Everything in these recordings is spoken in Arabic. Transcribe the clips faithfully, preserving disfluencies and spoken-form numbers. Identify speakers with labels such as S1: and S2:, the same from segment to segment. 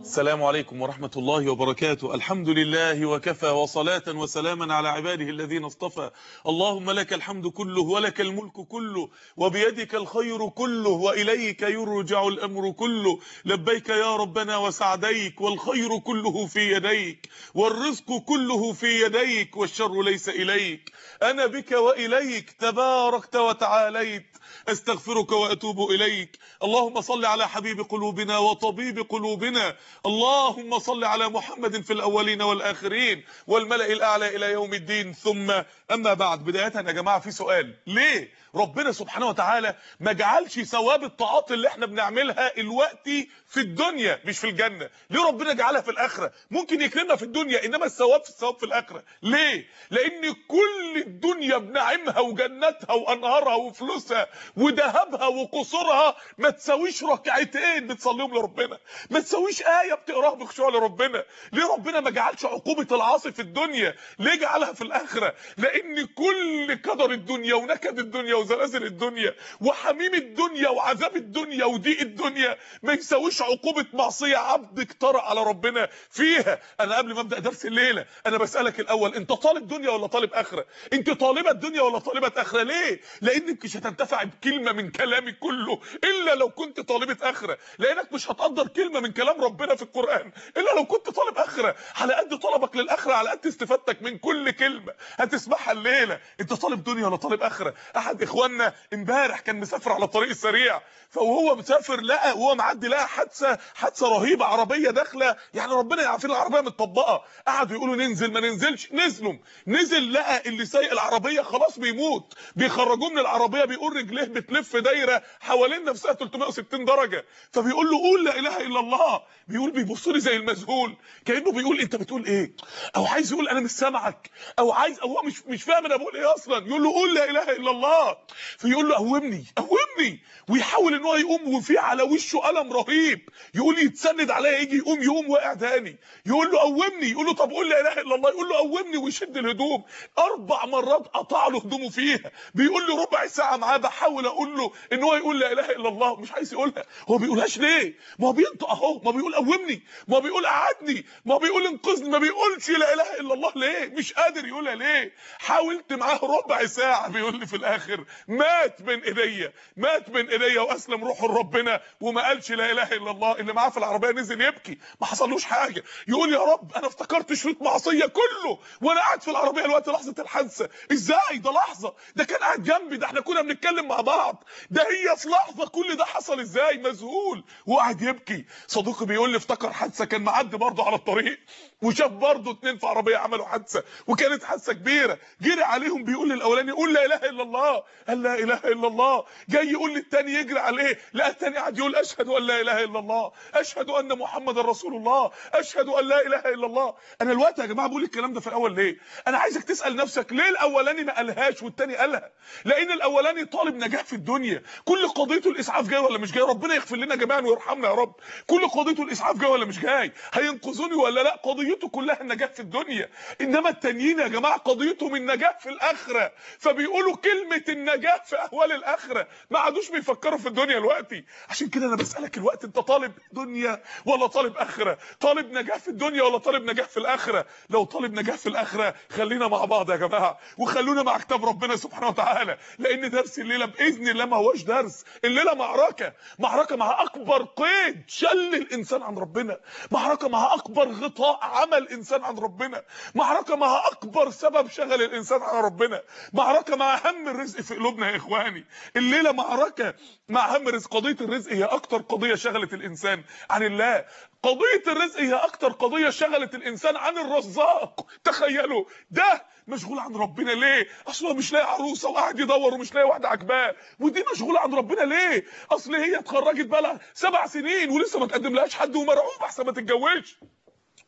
S1: السلام عليكم ورحمة الله وبركاته. الحمد لله وكفى وصلاة وسلاما على عباده الذين اصطفى. اللهم لك الحمد كله ولك الملك كله وبيدك الخير كله وإليك يرجع الأمر كله. لبيك يا ربنا وسعديك، والخير كله في يديك، والرزق كله في يديك، والشر ليس إليك. أنا بك وإليك تباركت وتعاليت، استغفرك واتوب اليك. اللهم صل على حبيب قلوبنا وطبيب قلوبنا، اللهم صل على محمد في الاولين والاخرين والملأ الاعلى الى يوم الدين. ثم اما بعد، بدايه يا جماعه في سؤال: ليه ربنا سبحانه وتعالى ما جعلش ثواب الطاعات اللي احنا بنعملها دلوقتي في الدنيا مش في الجنه؟ ليه ربنا جعلها في الاخره؟ ممكن يكرمنا في الدنيا انما الثواب في الثواب في الاخره. ليه؟ لان كل الدنيا بنعيمها وجناتها وانهارها وفلوسها وذهبها وقصورها ما تساويش ركعتين بتصليهم لربنا، ما تساويش ايه بتقراها بخشوع لربنا. ليه ربنا ما جعلش عقوبه العاصي في الدنيا؟ ليه جعلها في الاخره؟ لان كل قدر الدنيا ونكد الدنيا وزلازل الدنيا وحميم الدنيا وعذاب الدنيا وضيق الدنيا ما يساويش عقوبه معصيه عبد اجترأ على ربنا فيها. انا قبل ما ابدا درس الليله انا بسالك الاول: انت طالب دنيا ولا طالب اخره؟ انت طالبه دنيا ولا طالبه اخره؟ ليه؟ لانك مش هتنتفع بكلمه من كلامي كله الا لو كنت طالبه اخره، لانك مش هتقدر كلمه من كلام ربنا في القران الا لو كنت طالب اخره. على قد طلبك للاخره على قد استفادتك من كل كلمه هتسمعها الليله. انت طالب دنيا ولا طالب اخره؟ احد اخواننا امبارح كان مسافر على الطريق السريع، فوهو مسافر لقى وهو معدي لقى حادثه حادثه رهيبه، عربيه داخله يعني ربنا يعافينا العربيه متطبقه. قعدوا يقولوا ننزل ما ننزلش، نزلوا. نزل لقى اللي سايق العربيه خلاص بيموت، بيخرجوه من العربيه بيقول رجليه بتلف دايره حوالين نفسها ثلاثمائة وستين درجه، فبيقول له قول لا اله الا الله. بيقول بيبص لي زي المذهول كانه بيقول انت بتقول ايه، او عايز يقول انا مش سامعك، او عايز او هو مش مش فاهم انا بقول ايه اصلا. يقول له قول لا اله الا الله، فيقول له قومني قومني، ويحاول ان هو يقوم وفي على وشه الم رهيب، يقول يتسند عليا يجي يقوم يقوم واقع تاني. يقول له قومني، يقول له طب قول لا اله الا الله، يقول له قومني، ويشد الهدوم. اربع مرات قطع له هدومه فيها. بيقول له ربع ساعه معاه بحاول اقول له ان هو يقول لا اله الا الله مش عايز يقولها. هو بيقولهاش ليه؟ ما هو بينطق اهو، ما بيقول قومني، ما بيقول قعدني، ما بيقول انقذني، ما بيقولش لا اله الا الله ليه؟ مش قادر يقولها ليه؟ حاولت معاه ربع ساعه، بيقول لي في الاخر مات من ايديا، مات من ايديا واسلم روحه لربنا وما قالش لا اله الا الله. اللي معاه في العربيه نزل يبكي، ما حصلوش حاجه، يقول يا رب انا افتكرت شريط معصيه كله وانا قاعد في العربيه الوقت لحظه الحادثه. ازاي؟ ده لحظه، ده كان قاعد جنبي، ده احنا كنا بنتكلم مع بعض، ده هي في لحظه كل ده حصل ازاي؟ مذهول وقاعد يبكي. صديقي بيقول لي افتكر حادثه كان معدي برضه على الطريق وشاف برضه اتنين في عربيه عملوا حادثه وكانت حادثه كبيره، جري عليهم بيقول للاولاني قول لا اله الا الله، قال لا اله الا الله. جاي يقول للتاني يجري عليه، لقى التاني قاعد يقول اشهد ان لا اله الا الله، اشهد ان محمد رسول الله، اشهد ان لا اله الا الله. انا الوقت يا جماعه بقول الكلام ده في الاول ليه؟ انا عايزك تسال نفسك ليه الاولاني ما قالهاش والتاني قالها؟ لان الاولاني طالب نجاح في الدنيا، كل قضيته الاسعاف جاي ولا مش جاي؟ ربنا يغفر لنا جميعا ويرحمنا يا رب. كل قضيته الاسعاف جاي ولا مش جاي؟ هينقذوني ولا لا؟ قضيته كلها النجاح في الدنيا. انما التانيين يا جماعه قضيتهم النجاح في الاخره، فبيقولوا كلمه النجاح في اهوال الاخره، ما عادوش بيفكروا في الدنيا دلوقتي. عشان كده انا بسالك الوقت: انت طالب دنيا ولا طالب اخره؟ طالب نجاح في الدنيا ولا طالب نجاح في الاخره؟ لو طالب نجاح في الاخره خلينا مع بعض يا جماعه، وخلونا مع كتاب ربنا سبحانه وتعالى، لان درس الليله باذن الله ما هوش درس، الليله معركه، معركه مع اكبر قيد شل الانسان عن ربنا، معركه مع اكبر غطاء عمل الانسان عن ربنا، معركه مع اكبر سبب شغل الانسان عن ربنا، معركه مع هم الرزق في قلوبنا يا اخواني. الليله معركه مع هم الرزق. قضيه الرزق هي اكتر قضيه شغلت الانسان عن الله، قضيه الرزق هي اكتر قضيه شغلت الانسان عن الرزاق. تخيلوا ده مشغول عن ربنا ليه؟ اصله مش لاقي عروسه وقاعد يدور ومش لاقي واحده عجباه، ودي مشغوله عن ربنا ليه؟ اصل هي اتخرجت بقى لها سبع سنين ولسه ما تقدم لهاش حد ومرعوب احسن ما تتجوزش،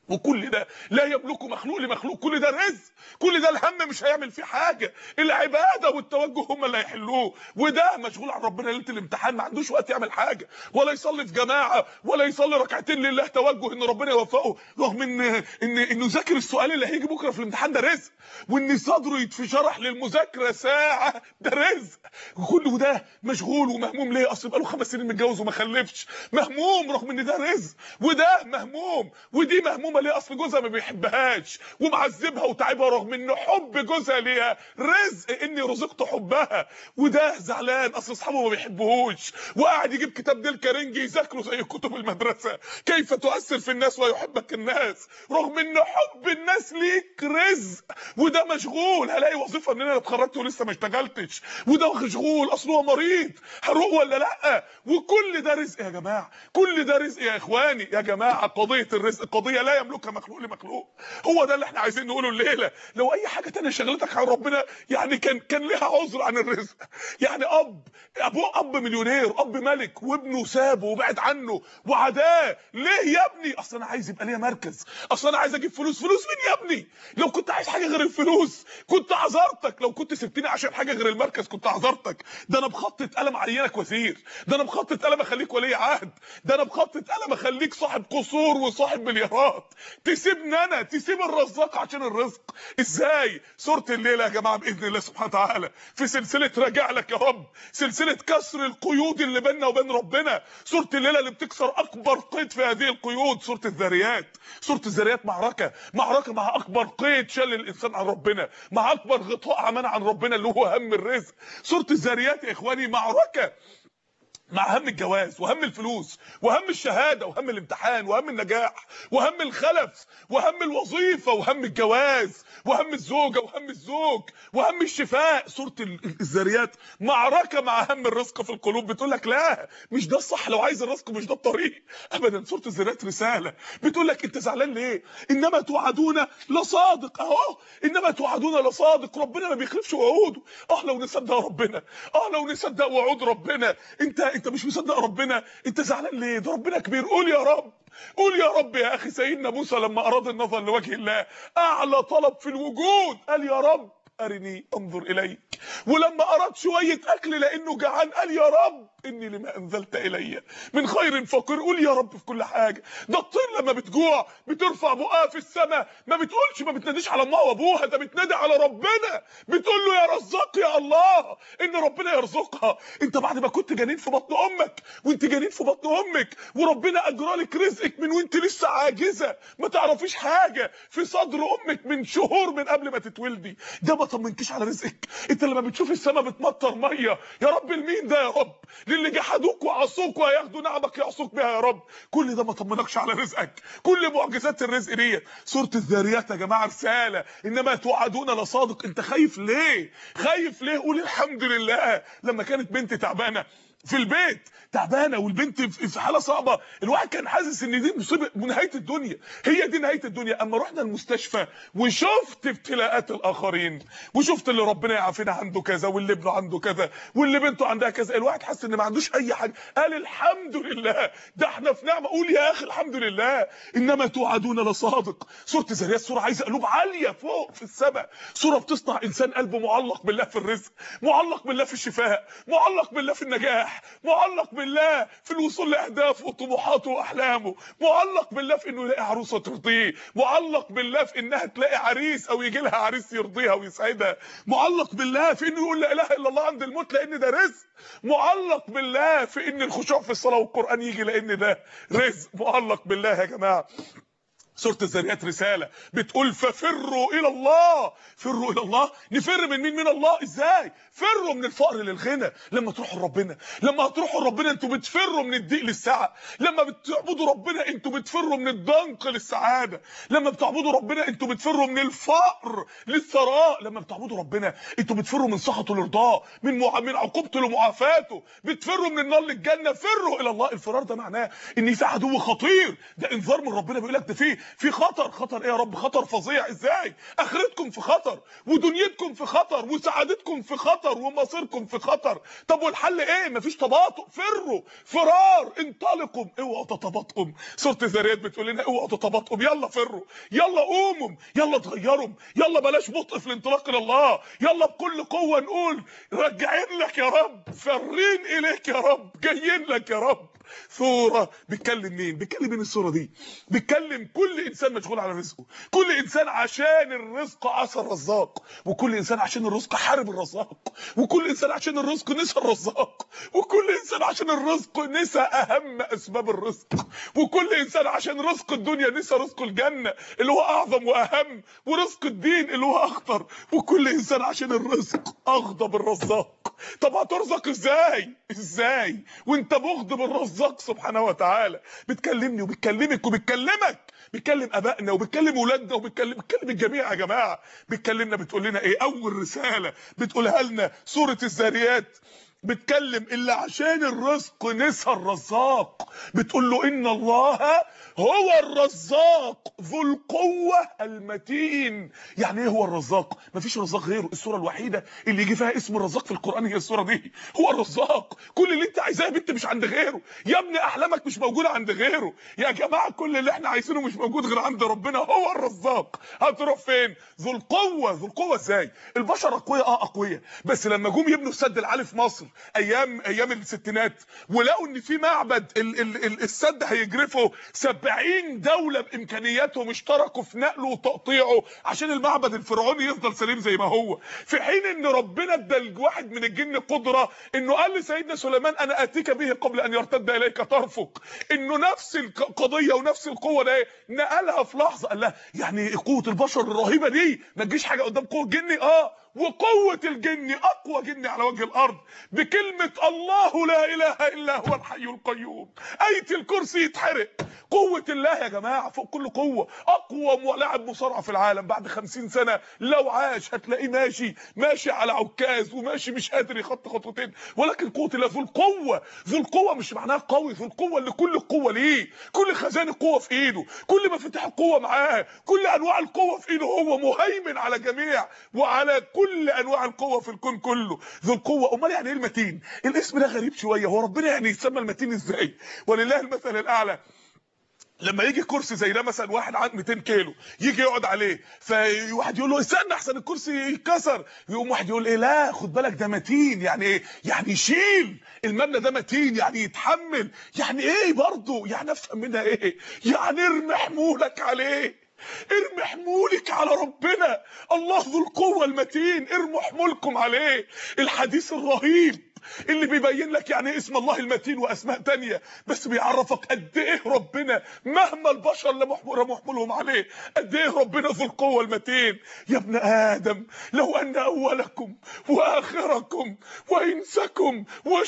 S1: وكل ده لا يملكه مخلوق لمخلوق، كل ده رزق، كل ده الهم مش هيعمل فيه حاجه، العباده والتوجه هم اللي هيحلوه. وده مشغول عن ربنا ليله الامتحان، ما عندوش وقت يعمل حاجه، ولا يصلي في جماعه، ولا يصلي ركعتين لله توجه ان ربنا يوفقه، رغم ان ان انه ذاكر السؤال اللي هيجي بكره في الامتحان ده رزق، وان صدره يتشرح للمذاكره ساعه ده رزق. وكل ده مشغول ومهموم ليه؟ اصل بقاله خمس سنين متجوز وما خلفش، مهموم رغم ان ده رزق. وده مهموم ودي مهمومه ليه؟ اصل جوزها ما بيحبهاش ومعذبها وتعبها، رغم ان حب جوزها ليها رزق، اني رزقت حبها. وده زعلان اصل اصحابه ما بيحبوهوش، وقاعد يجيب كتاب ديل كارنجي يذاكره زي كتب المدرسه، كيف تؤثر في الناس ويحبك الناس، رغم ان حب الناس ليك رزق. وده مشغول، هلاقي وظيفه منين انا اتخرجت ولسه ما اشتغلتش، وده مشغول اصل هو مريض هروح ولا لا. وكل ده رزق يا جماعه، كل ده رزق يا اخواني. يا جماعه قضيه الرزق قضيه لا يملكها مخلوق لمخلوق، هو ده اللي احنا عايزين نقوله الليله. لو اي حاجه تانية شغلتك عن ربنا يعني كان كان ليها عذر عن الرزق. يعني اب ابوه اب مليونير، اب ملك، وابنه سابه وبعد عنه وعداه، ليه يا ابني؟ اصل انا عايز يبقى ليا مركز، اصل انا عايز اجيب فلوس. فلوس مين يا ابني؟ لو كنت عايز حاجه غير الفلوس كنت عذرتك، لو كنت سبتني عشان حاجه غير المركز كنت عذرتك. ده انا بخطه قلم اعينك وزير، ده انا بخطه قلم اخليك ولي عهد، ده انا بخطه قلم اخليك صاحب قصور وصاحب مليارات. تسيبني انا، تسيب الرزاق عشان الرزق؟ ازاي؟ سوره الليله يا جماعه باذن الله سبحانه وتعالى في سلسله راجع لك يا رب، سلسله كسر القيود اللي بيننا وبين ربنا. سوره الليله اللي بتكسر اكبر قيد في هذه القيود سوره الذاريات. سوره الذاريات معركه معركه مع اكبر قيد شل الانسان عن ربنا، مع اكبر غطاء عمانا عن ربنا اللي هو هم الرزق. سوره الذاريات يا اخواني معركه مع هم الجواز وهم الفلوس وهم الشهاده وهم الامتحان وهم النجاح وهم الخلف وهم الوظيفه وهم الجواز وهم الزوجه وهم الزوج وهم الشفاء. سوره الذاريات معركه مع هم الرزق في القلوب، بتقول لك لا مش ده الصح، لو عايز الرزق مش ده الطريق ابدا. سوره الذاريات رساله بتقول لك انت زعلان ليه؟ انما توعدون لصادق، اهو انما توعدون لصادق، ربنا ما بيخلفش وعوده. اه لو نصدق ربنا، اه لو نصدق وعود ربنا. انت انت مش مصدق ربنا، انت زعلان ليه؟ ده ربنا كبير. قول يا رب، قول يا رب. يا اخي سيدنا موسى لما اراد النظر لوجه الله اعلى طلب في الوجود قال يا رب ارني انظر اليك. ولما اراد شويه اكل لانه جعان قال يا رب اني لما انزلت الي من خير فقير. قول يا رب في كل حاجه. ده الطير لما بتجوع بترفع بقها في السماء، ما بتقولش ما بتناديش على امها وابوها، ده بتنادي على ربنا، بتقول له يا رزاق يا الله، ان ربنا يرزقها. انت بعد ما كنت جنين في بطن امك وانت جنين في بطن امك وربنا اجرى لك رزقك من وانت لسه عاجزه ما تعرفيش حاجه في صدر امك من شهور من قبل ما تتولدي، ده ما طمنكيش على رزقك؟ انت لما بتشوف السماء بتمطر ميه يا رب لمين ده؟ يا رب للي جحدوك وعصوك وهياخدوا نعمك يعصوك بها يا رب. كل ده ما طمنكش على رزقك، كل معجزات الرزق ديت. سوره الذاريات يا جماعه رساله، انما توعدون لصادق. انت خايف ليه؟ خايف ليه؟ قول الحمد لله. لما كانت بنتي تعبانه في البيت، تعبانه والبنت في حاله صعبه، الواحد كان حاسس ان دي مصيبه نهايه الدنيا، هي دي نهايه الدنيا. اما رحنا المستشفى وشفت ابتلاءات الاخرين، وشفت اللي ربنا يعافينا عنده كذا، واللي ابنه عنده كذا، واللي بنته عندها كذا، الواحد حس ان ما عندوش اي حاجه، قال الحمد لله، ده احنا في نعمه. قول يا اخي الحمد لله. انما توعدون لصادق. سوره الذاريات سوره عايزه قلوب عاليه فوق في السماء، سوره بتصنع انسان قلبه معلق بالله في الرزق، معلق بالله في الشفاء، معلق بالله في النجاح، معلق بالله في الوصول لاهدافه وطموحاته واحلامه، معلق بالله في انه يلاقي عروسه ترضيه، معلق بالله في انها تلاقي عريس او يجي لها عريس يرضيها ويسعدها، معلق بالله في انه يقول لا اله الا الله عند الموت لان ده رزق، معلق بالله في ان الخشوع في الصلاه والقران يجي لان ده رزق، معلق بالله يا جماعه. سوره الذاريات رساله بتقول ففروا الى الله. فروا الى الله، نفر من مين؟ من الله. ازاي؟ فروا من الفقر للغنى. لما تروحوا لربنا، لما هتروحوا لربنا انتوا بتفروا من الضيق للسعه. لما بتعبدوا ربنا انتوا بتفروا من الضنك للسعاده. لما بتعبدوا ربنا انتوا بتفروا من الفقر للثراء. لما بتعبدوا ربنا انتوا بتفروا من سخطه لرضاه، من مع... من عقوبته لمعافاته، بتفروا من النار للجنه. فروا الى الله. الفرار ده معناه ان في عدو خطير، ده انذار من ربنا بيقول لك ده فيه في خطر. خطر ايه يا رب؟ خطر فظيع. ازاي؟ اخرتكم في خطر، ودنيتكم في خطر، وسعادتكم في خطر، ومصيركم في خطر. طب والحل ايه؟ مفيش تباطؤ. فروا فرار، انطلقوا، اوعوا تتباطؤوا. سوره الذاريات بتقول لنا اوعوا تتباطؤوا، يلا فروا، يلا قوموا، يلا اتغيروا، يلا بلاش بطء في الانطلاق الى الله، يلا بكل قوه نقول راجعين لك يا رب، فارين اليك يا رب، جايين لك يا رب. سوره بتكلم مين؟ بتكلم مين السوره دي؟ بتكلم كل انسان مشغول على رزقه، كل انسان عشان الرزق عصى الرزاق، وكل انسان عشان الرزق حارب الرزاق، وكل انسان عشان الرزق نسى الرزاق، وكل انسان عشان الرزق نسى اهم اسباب الرزق، وكل انسان عشان رزق الدنيا نسى رزق الجنه اللي هو اعظم واهم، ورزق الدين اللي هو اخطر، وكل انسان عشان الرزق اغضب الرزاق. طب هترزق ازاي؟ ازاي وانت مغضب الرزاق سبحانه وتعالى؟ بتكلمني وبتكلمك وبتكلمك، بتكلم ابائنا وبتكلم اولادنا وبتكلم بتكلم الجميع يا جماعه. بتكلمنا بتقول لنا ايه؟ اول رساله بتقولها لنا سوره الذاريات بتكلم اللي عشان الرزق نسى الرزاق، بتقول له ان الله هو الرزاق ذو القوه المتين. يعني ايه هو الرزاق؟ مفيش رزاق غيره. السوره الوحيده اللي يجي فيها اسم الرزاق في القران هي السوره دي. هو الرزاق، كل اللي انت عايزاه يا بنت مش عند غيره، يا ابني احلامك مش موجوده عند غيره، يا جماعه كل اللي احنا عايزينه مش موجود غير عند ربنا. هو الرزاق. هتروح فين؟ ذو القوه. ذو القوه ازاي؟ البشر اقوياء، اه اقوياء، بس لما جم يبنوا السد العالي في مصر ايام ايام الستينات ولقوا ان في معبد ال ال ال السد هيجرفه سبعين دوله بامكانياتهم اشتركوا في نقله وتقطيعه عشان المعبد الفرعوني يفضل سليم زي ما هو، في حين ان ربنا ادى لواحد من الجن قدره انه قال لسيدنا سليمان انا اتيك به قبل ان يرتد اليك طرفك، انه نفس القضيه ونفس القوه ده نقلها في لحظه. قال لها يعني قوه البشر الرهيبه دي ما تجيش حاجه قدام قوه الجن؟ اه، وقوه الجن اقوى جن على وجه الارض بكلمه الله لا اله الا هو الحي القيوم. ايه الكرسي يتحرق. قوه الله يا جماعه فوق كل قوه. اقوى لاعب مصارعه في العالم بعد خمسين سنه لو عاش هتلاقيه ماشي ماشي على عكاز وماشي مش قادر يخط خطوتين، ولكن قوه الله ذو القوه. ذو القوه مش معناها قوي، ذو القوه اللي كل القوه ليه، كل خزان القوه في ايده، كل مفاتيح القوه معاه، كل انواع القوه في ايده، هو مهيمن على جميع وعلى كل انواع القوه في الكون كله. ذو القوه. امال يعني ايه المتين؟ الاسم ده غريب شويه، هو ربنا يعني يسمى المتين ازاي؟ ولله المثل الاعلى. لما يجي كرسي زي ده مثلا واحد عنده مئتين كيلو يجي يقعد عليه، فواحد يقول له استنى احسن الكرسي يتكسر، يقوم واحد يقول ايه لا خد بالك ده متين. يعني ايه؟ يعني يشيل المبنى ده متين، يعني يتحمل. يعني ايه برضه؟ يعني افهم منها ايه؟ يعني ارمي حمولك عليه، ارمي حمولك على ربنا. الله ذو القوه المتين، ارموا حمولكم عليه. الحديث الرهيب اللي بيبين لك يعني ايه اسم الله المتين واسماء تانية، بس بيعرفك قد ايه ربنا مهما البشر رموا حمولهم عليه قد ايه ربنا ذو القوه المتين. يا ابن ادم لو ان اولكم واخركم وانسكم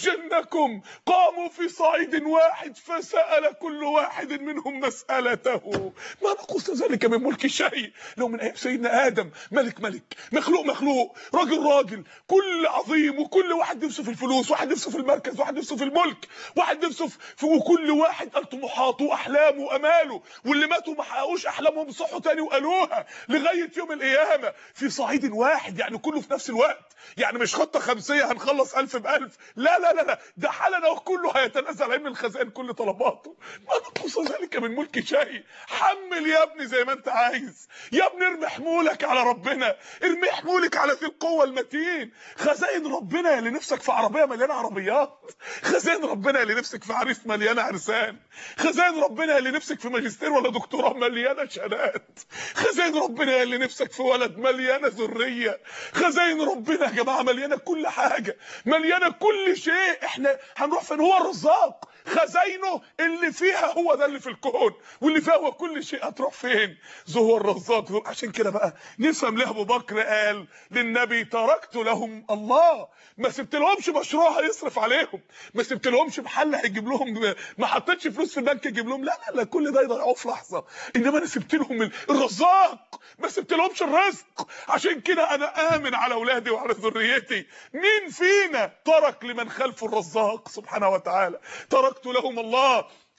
S1: وجنكم قاموا في صعيد واحد فسال كل واحد منهم مسالته ما نقص ذلك من ملك شيء. لو من ايام سيدنا ادم ملك ملك، مخلوق مخلوق، راجل راجل، كل عظيم، وكل واحد نفسه في الفلوس، واحد نفسه في المركز، واحد نفسه في الملك، واحد نفسه في، وكل واحد قال طموحاته واحلامه واماله، واللي ماتوا ما حققوش احلامهم صحوا تاني وقالوها لغايه يوم القيامه في صعيد واحد. يعني كله في نفس الوقت، يعني مش خطه خمسيه هنخلص ألف بألف، لا لا لا لا، ده حالنا وكله هيتنازل عن الخزائن كل طلباته. ما نقص ذلك من ملك شيء. حمل يا ابني زي ما انت عايز، يا ابني ارمي حمولك على ربنا، ارمي حمولك على ذي القوه المتين. خزائن ربنا اللي نفسك في عربيه مليانه عربيات، خزائن ربنا اللي نفسك في عريس مليانه عرسان، خزائن ربنا اللي نفسك في ماجستير ولا دكتوراه مليانه شهادات، خزائن ربنا اللي نفسك في ولد مليانه ذريه، خزائن ربنا يا جماعه مليانه كل حاجه، مليانه كل شيء. احنا هنروح فين؟ هو الرزاق، خزاينه اللي فيها هو ده اللي في الكون، واللي فيها هو كل شيء. هتروح فين؟ هو الرزاق. عشان كده بقى نفهم ليه ابو بكر قال للنبي تركت لهم الله، ما سبت لهمش مشروع هيصرف عليهم، ما سبت لهمش محل هيجيب لهم، ما حطيتش فلوس في البنك يجيب لهم، لا لا لا، كل ده يضيعوه في لحظه، انما انا سبت لهم الرزاق، ما سبت لهمش الرزق. عشان كده انا امن على اولادي وعلى ذريتي. مين فينا ترك لمن خلفه الرزاق سبحانه وتعالى؟ تركت لهم الله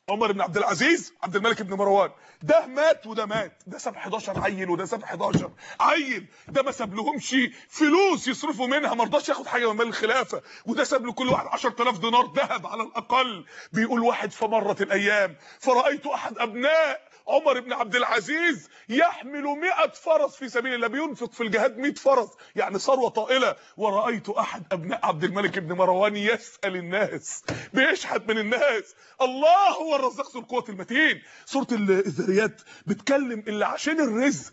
S1: عمر بن عبد العزيز عبد الملك بن مروان، ده مات وده مات، ده ساب حداشر عيل وده ساب حداشر عيل، ده ما سابلهمش فلوس يصرفوا منها، ما رضاش ياخد حاجه من مال الخلافه، وده ساب له كل واحد عشرة آلاف دينار ذهب على الاقل. بيقول واحد: فمرت الايام فرايت احد ابناء عمر بن عبد العزيز يحمل مئة فرس في سبيل الله، بينفق في الجهاد مئة فرس، يعني ثروه طائله. ورايت احد ابناء عبد الملك بن مروان يسال الناس، بيشحت من الناس. الله هو الرزاق ذو القوه المتين. سوره الذريات بتكلم اللي عشان الرزق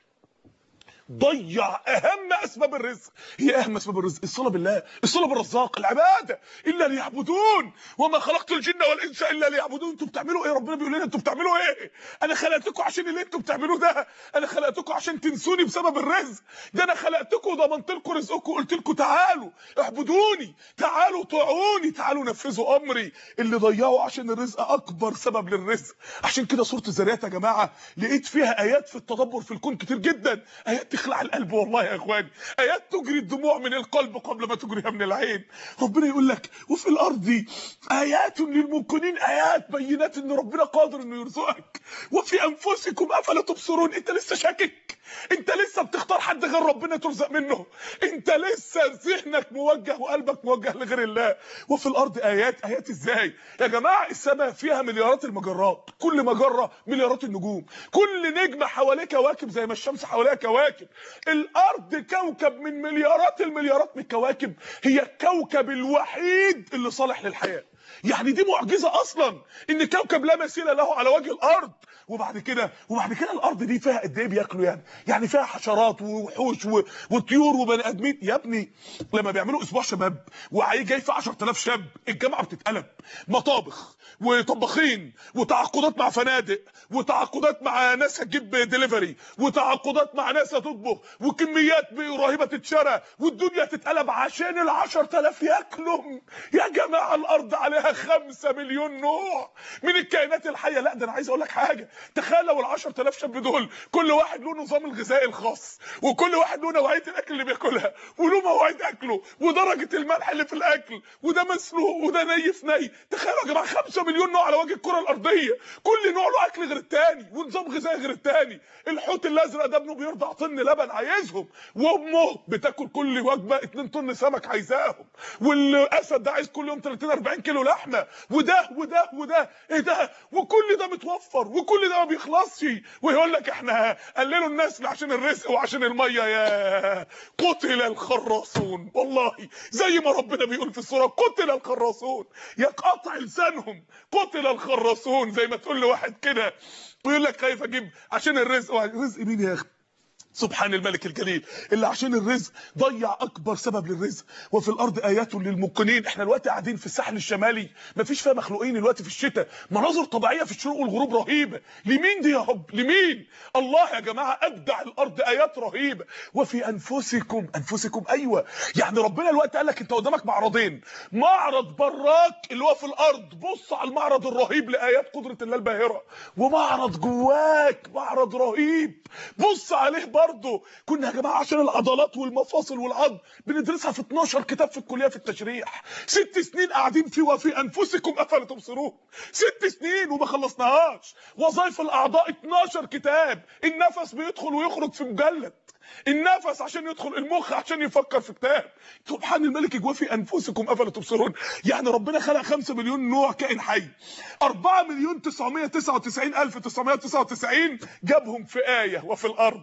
S1: ضيع اهم اسباب الرزق. هي اهم اسباب الرزق الصلاه بالله، الصلاه بالرزاق، العباده. الا ليعبدون وما خلقت الجن والانس الا ليعبدون. انتوا بتعملوا ايه؟ ربنا بيقول لنا انتوا بتعملوا ايه؟ انا خلقتكم عشان اللي انتوا بتعملوه ده، انا خلقتكم عشان تنسوني بسبب الرزق ده، انا خلقتكم وضمنت لكم رزقكم وقلت لكم تعالوا اعبدوني، تعالوا طيعوني، تعالوا نفذوا امري. اللي ضيعوا عشان الرزق اكبر سبب للرزق. عشان كده سوره الذريات يا جماعه لقيت فيها ايات في التدبر في الكون كتير جدا، ايات تخلع القلب والله يا اخواني، ايات تجري الدموع من القلب قبل ما تجريها من العين. ربنا يقول لك: وفي الارض ايات للموقنين، ايات بينات ان ربنا قادر انه يرزقك. وفي انفسكم افلا تبصرون. انت لسه شاكك؟ انت لسه بتختار حد غير ربنا ترزق منه؟ انت لسه ذهنك موجه وقلبك موجه لغير الله. وفي الارض ايات. ايات ازاي يا جماعه؟ السماء فيها مليارات المجرات، كل مجره مليارات النجوم، كل نجمه حواليه كواكب زي ما الشمس حواليها كواكب. الارض كوكب من مليارات المليارات من الكواكب، هي الكوكب الوحيد اللي صالح للحياه. يعني دي معجزه اصلا ان كوكب لا مثيل له على وجه الارض. وبعد كده وبعد كده الارض دي فيها قد ايه بياكلوا؟ يعني يعني فيها حشرات ووحوش وطيور وبني ادمين. يا ابني لما بيعملوا اسبوع شباب وعي جاي في عشرة آلاف شاب، الجامعه بتتقلب مطابخ وطباخين وتعاقدات مع فنادق وتعاقدات مع ناس هتجيب ديليفري وتعاقدات مع ناس هتطبخ وكميات رهيبه تتشرى، والدنيا تتقلب عشان ال عشرة آلاف ياكلوا. يا جماعه الارض عليها خمسة مليون نوع من الكائنات الحيه. لا ده انا عايز اقول لك حاجه، تخيل لو ال عشرة آلاف شاب دول كل واحد له نظام الغذائي الخاص، وكل واحد له نوعيه الاكل اللي بياكلها وله مواعيد اكله ودرجه الملح اللي في الاكل، وده مسلوق وده ني في ني. تخيلوا يا جماعه خمسة مليون نوع على وجه الكره الارضيه، كل نوع له اكل غير الثاني ونظام غذائي غير الثاني. الحوت الازرق ده ابنه بيرضع طن لبن عايزهم، وامه بتاكل كل وجبه اتنين طن سمك عايزاهم، والاسد ده عايز كل يوم تلاتين اربعين كيلو لحمه، وده وده وده ايه ده، وكل ده متوفر وكل ده ما بيخلصش. ويقول لك احنا قللوا النسل عشان الرزق وعشان الميه. يا قتل الخراصون، والله زي ما ربنا بيقول في السوره قتل الخراصون، يا قطع لسانهم قتل الخراصون. زي ما تقول لواحد كده ويقول لك خايف اجيب عشان الرزق. رزق مين يا اخي؟ سبحان الملك الجليل اللي عشان الرزق ضيع اكبر سبب للرزق. وفي الارض ايات للموقنين. احنا دلوقتي قاعدين في الساحل الشمالي مفيش فيها مخلوقين دلوقتي في الشتاء، مناظر طبيعيه في الشروق والغروب رهيبه. لمين دي يا رب؟ لمين؟ الله يا جماعه ابدع الارض ايات رهيبه. وفي انفسكم. انفسكم ايوه، يعني ربنا الوقت قال لك انت قدامك معرضين، معرض براك اللي هو في الارض، بص على المعرض الرهيب لايات قدره الله الباهره، ومعرض جواك معرض رهيب بص عليه برضه. كنا يا جماعه عشان العضلات والمفاصل والعظم بندرسها في اتناشر كتاب في الكليه في التشريح، ست سنين قاعدين فيه. وفي انفسكم افلا تبصرون، ست سنين وما خلصناهاش. وظائف الاعضاء اتناشر كتاب، النفس بيدخل ويخرج في مجلد، النفس عشان يدخل المخ عشان يفكر في كتاب. سبحان الملك جوا في انفسكم افلا تبصرون. يعني ربنا خلق خمسة مليون نوع كائن حي، أربعة مليون تسعمية تسعة وتسعين ألف تسعمية تسعة وتسعين جابهم في آية وفي الأرض،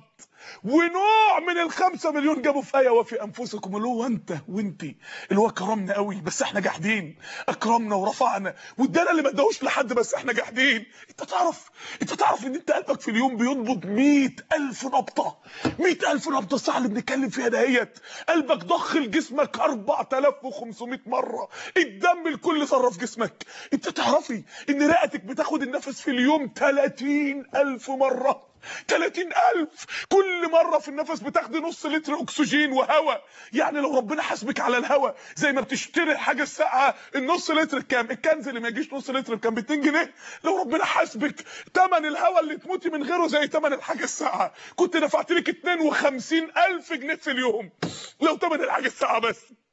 S1: ونوع من الخمسة مليون جابوا في آية وفي أنفسكم، اللي هو أنت وأنتي، اللي هو كرمنا قوي بس احنا جاحدين، أكرمنا ورفعنا وادانا اللي ما اداهوش لحد بس احنا جاحدين. أنت تعرف أنت تعرف إن أنت قلبك في اليوم بينبض مية ألف نبضة، مية ألف نبضة. الساعة اللي بنتكلم فيها دهيت قلبك ضخ لجسمك أربعة آلاف وخمسمية مرة، الدم لكل ذرة في جسمك. أنت تعرفي إن رئتك بتاخد النفس في اليوم تلاتين ألف مرة، تلاتين ألف كل مرة في النفس بتاخدي نص لتر أكسجين وهواء. يعني لو ربنا حاسبك على الهواء زي ما بتشتري الحاجة الساقعة النص لتر بكام؟ الكنز اللي ما يجيش نص لتر بكام؟ ب اتنين جنيه. لو ربنا حاسبك تمن الهواء اللي تموتي من غيره زي تمن الحاجة الساقعة، كنت دفعت لك اتنين وخمسين ألف جنيه في اليوم لو تمن الحاجة الساقعة بس.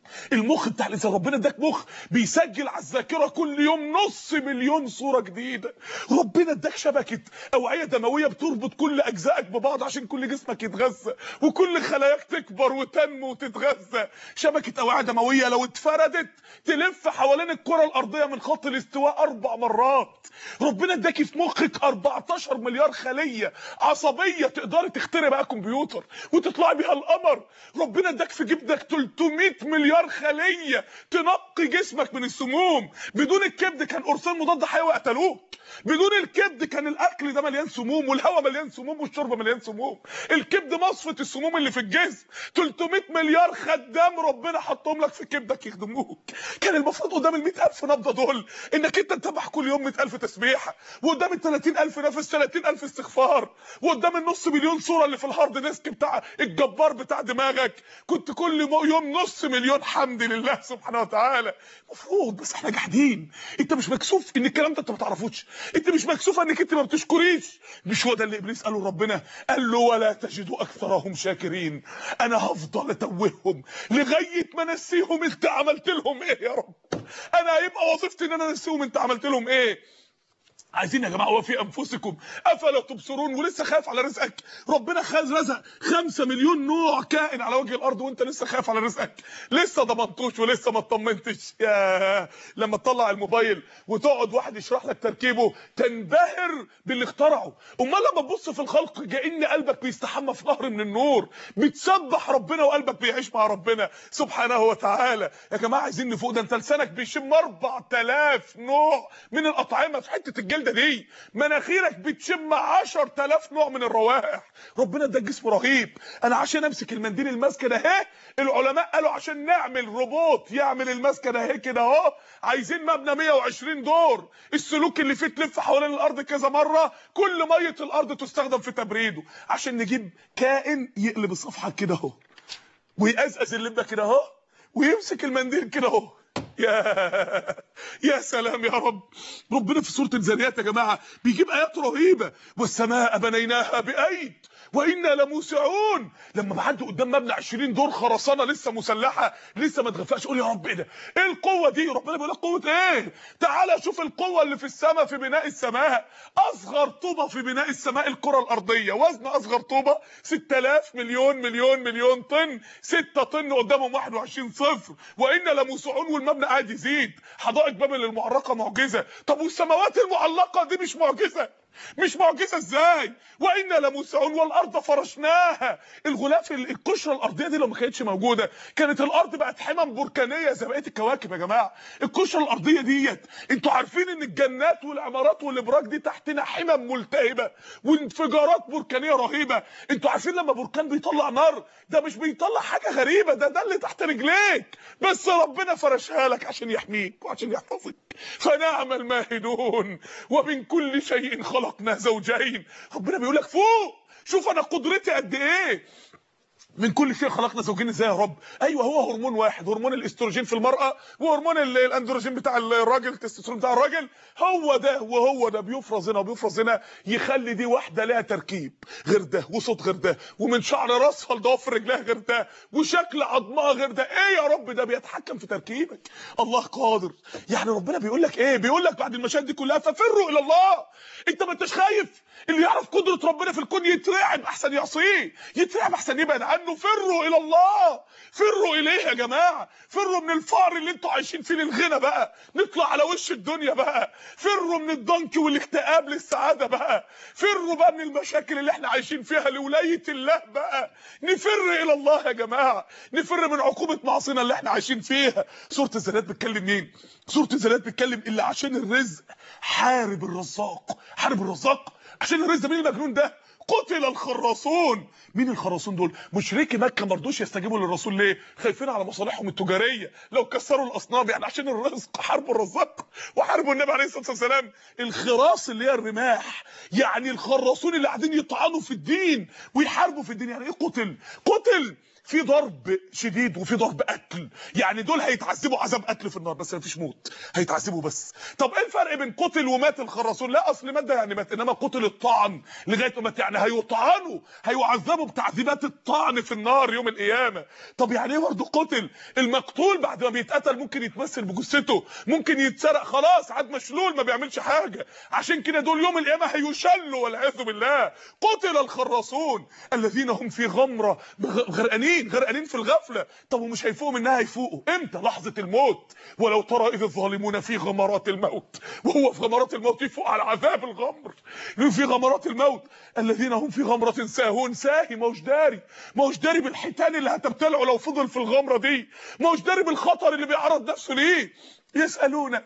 S1: المخ بتاع الانسان، ربنا اداك مخ بيسجل على الذاكره كل يوم نص مليون صوره جديده. ربنا اداك شبكه اوعيه دمويه بتربط كل اجزائك ببعض عشان كل جسمك يتغذى وكل خلاياك تكبر وتنمو وتتغذى. شبكه اوعيه دمويه لو اتفردت تلف حوالين الكره الارضيه من خط الاستواء اربع مرات. ربنا اداكي في مخك أربعتاشر مليار خليه عصبيه تقدري تخترعي بقى كمبيوتر وتطلعي بيها القمر. ربنا اداك في جبدك تلتمية مليار خليه تنقي جسمك من السموم. بدون الكبد كان قرصان مضاد حيوي قتلوك. بدون الكبد كان الاكل ده مليان سموم والهواء مليان سموم والشرب مليان سموم. الكبد مصفة السموم اللي في الجسم. تلتمية مليار خدام ربنا حطهم لك في كبدك يخدموك. كان المفروض قدام ال مئة ألف نبضه دول انك انت تذبح كل يوم مئة ألف تسبيحه، وقدام ال ثلاثين ألف نفس ثلاثين ألف استغفار، وقدام النص مليون صوره اللي في الهارد ديسك بتاع الجبار بتاع دماغك كنت كل يوم نص مليون حمد لله سبحانه وتعالى. المفروض بس احنا جاحدين. انت مش مكسوف ان الكلام ده انت ما تعرفوش؟ انت مش مكسوف انك انت ما بتشكريش؟ مش هو ده اللي ابليس قاله ربنا؟ قال له ولا تجد اكثرهم شاكرين. انا هفضل اتوههم لغايه ما انسيهم انت عملت لهم ايه يا رب. انا هيبقى وظيفتي ان انا انسيهم انت عملت لهم ايه. عايزين يا جماعه وفي انفسكم افلا تبصرون. ولسه خايف على رزقك. ربنا خاز رزق خمسة مليون نوع كائن على وجه الارض وانت لسه خايف على رزقك، لسه ضمنتوش ولسه ما اطمنتش. يا لما تطلع الموبايل وتقعد واحد يشرح لك تركيبه تنبهر باللي اخترعه. امال لما تبص في الخلق كأن قلبك بيستحمى في نهر من النور بتسبح ربنا وقلبك بيعيش مع ربنا سبحانه وتعالى. يا جماعه عايزين نفوق. ده انت لسانك بيشم أربعة آلاف نوع من الاطعمه في حته الجلد دي. مناخيرك بتشم عشرة آلاف نوع من الروائح. ربنا اداك جسم رهيب. انا عشان امسك المنديل الماسكه ده اهي العلماء قالوا عشان نعمل روبوت يعمل الماسكه ده اهي كده اهو عايزين مبنى مئة وعشرين دور. السلوك اللي فيه تلف حوالين الارض كذا مره كل ميه الارض تستخدم في تبريده عشان نجيب كائن يقلب الصفحه كده اهو ويقزقز اللبه كده اهو ويمسك المنديل كده اهو. يا يا سلام يا رب. ربنا في سوره الذاريات يا جماعه بيجيب ايات رهيبه. والسماء بنيناها بايد وانا لموسعون. لما بعدي قدام مبنى عشرين دور خرسانه لسه مسلحه لسه ما اتغفاش قول يا رب ايه ده؟ ايه القوه دي؟ ربنا بيقول لك قوه ايه؟ تعالى شوف القوه اللي في السماء في بناء السماء. اصغر طوبه في بناء السماء الكره الارضيه. وزن اصغر طوبه ستة آلاف مليون مليون مليون طن. ستة طن قدامهم واحد وعشرين صفر. وانا لموسعون والمبنى قاعد يزيد. حدائق بابل المعرقه معجزه. طب والسماوات المعلقه دي مش معجزه؟ مش معجزه ازاي؟ وانا لموسعون والارض فرشناها. الغلاف القشره الارضيه دي لو ما كانتش موجوده كانت الارض بقت حمم بركانيه زي بقيه الكواكب يا جماعه. القشره الارضيه ديت انتوا عارفين ان الجنات والعمارات والابراج دي تحتنا حمم ملتهبه وانفجارات بركانيه رهيبه. انتوا عارفين لما بركان بيطلع نار ده مش بيطلع حاجه غريبه، ده ده اللي تحت رجليك بس ربنا فرشها لك عشان يحميك وعشان يحفظك. فنعم الماهدون ومن كل شيء خلقنا زوجين. ربنا بيقول لك فوق شوف انا قدرتي قد ايه. من كل شيء خلقنا زوجين ازاي يا رب؟ ايوه هو هرمون واحد، هرمون الاستروجين في المراه وهرمون الاندروجين بتاع الراجل التستوستيرون بتاع الراجل. هو ده وهو ده بيفرز هنا وبيفرز هنا يخلي دي واحده لها تركيب غير ده وصوت غير ده ومن شعر راسها لضوافر رجلها غير ده وشكل عظمها غير ده. ايه يا رب ده بيتحكم في تركيبك. الله قادر. يعني ربنا بيقول لك ايه؟ بيقول لك بعد المشاهد دي كلها ففروا الى الله. انت ما انتش خايف؟ اللي يعرف قدره ربنا في الكون يترعب احسن يعصيه، يترعب احسن يبعد عنه. فروا الى الله. فروا اليه يا جماعه. فروا من الفقر اللي انتوا عايشين فيه للغنى بقى، نطلع على وش الدنيا بقى. فروا من الضنك والاكتئاب للسعاده بقى. فروا بقى من المشاكل اللي احنا عايشين فيها لولايه الله بقى. نفر الى الله يا جماعه. نفر من عقوبه معصينا اللي احنا عايشين فيها. سوره الذاريات بتكلم مين؟ سوره الذاريات بتكلم اللي عشان الرزق حارب الرزاق. حارب الرزاق عشان الرزق. مين المجنون ده؟ قتل الخراصون. مين الخراصون دول؟ مشركي مكه ما رضوش يستجيبوا للرسول ليه؟ خايفين على مصالحهم التجاريه لو كسروا الاصنام. يعني عشان الرزق حاربوا الرزاق وحاربوا النبي عليه الصلاه والسلام. الخراص اللي هي الرماح، يعني الخراصون اللي قاعدين يطعنوا في الدين ويحاربوا في الدين. يعني ايه قتل؟ قتل في ضرب شديد وفي ضرب قتل، يعني دول هيتعذبوا عذاب قتل في النار بس مفيش موت، هيتعذبوا بس. طب ايه الفرق بين قتل ومات الخراصون؟ لا اصل مات ده يعني مات، انما قتل الطعن لغايه ما مات يعني هيطعنوا، هيعذبوا بتعذيبات الطعن في النار يوم القيامه. طب يعني ايه برضه قتل؟ المقتول بعد ما بيتقتل ممكن يتمثل بجثته، ممكن يتسرق، خلاص عاد مشلول ما بيعملش حاجه، عشان كده دول يوم القيامه هيشلوا والعياذ بالله. قتل الخراصون الذين هم في غمره غرقانين غرقانين في الغفله. طب ومش هيفوقوا منها؟ هيفوقوا امتى؟ لحظه الموت. ولو ترى اذ الظالمون في غمرات الموت، وهو في غمرات الموت يفوق على عذاب الغمر. في غمرات الموت الذين هم في غمره ساهون. ساهي ما هوش داري، ما هوش داري بالحيتان اللي هتبتلعه لو فضل في الغمره دي، ما هوش داري بالخطر اللي بيعرض نفسه ليه. يسالون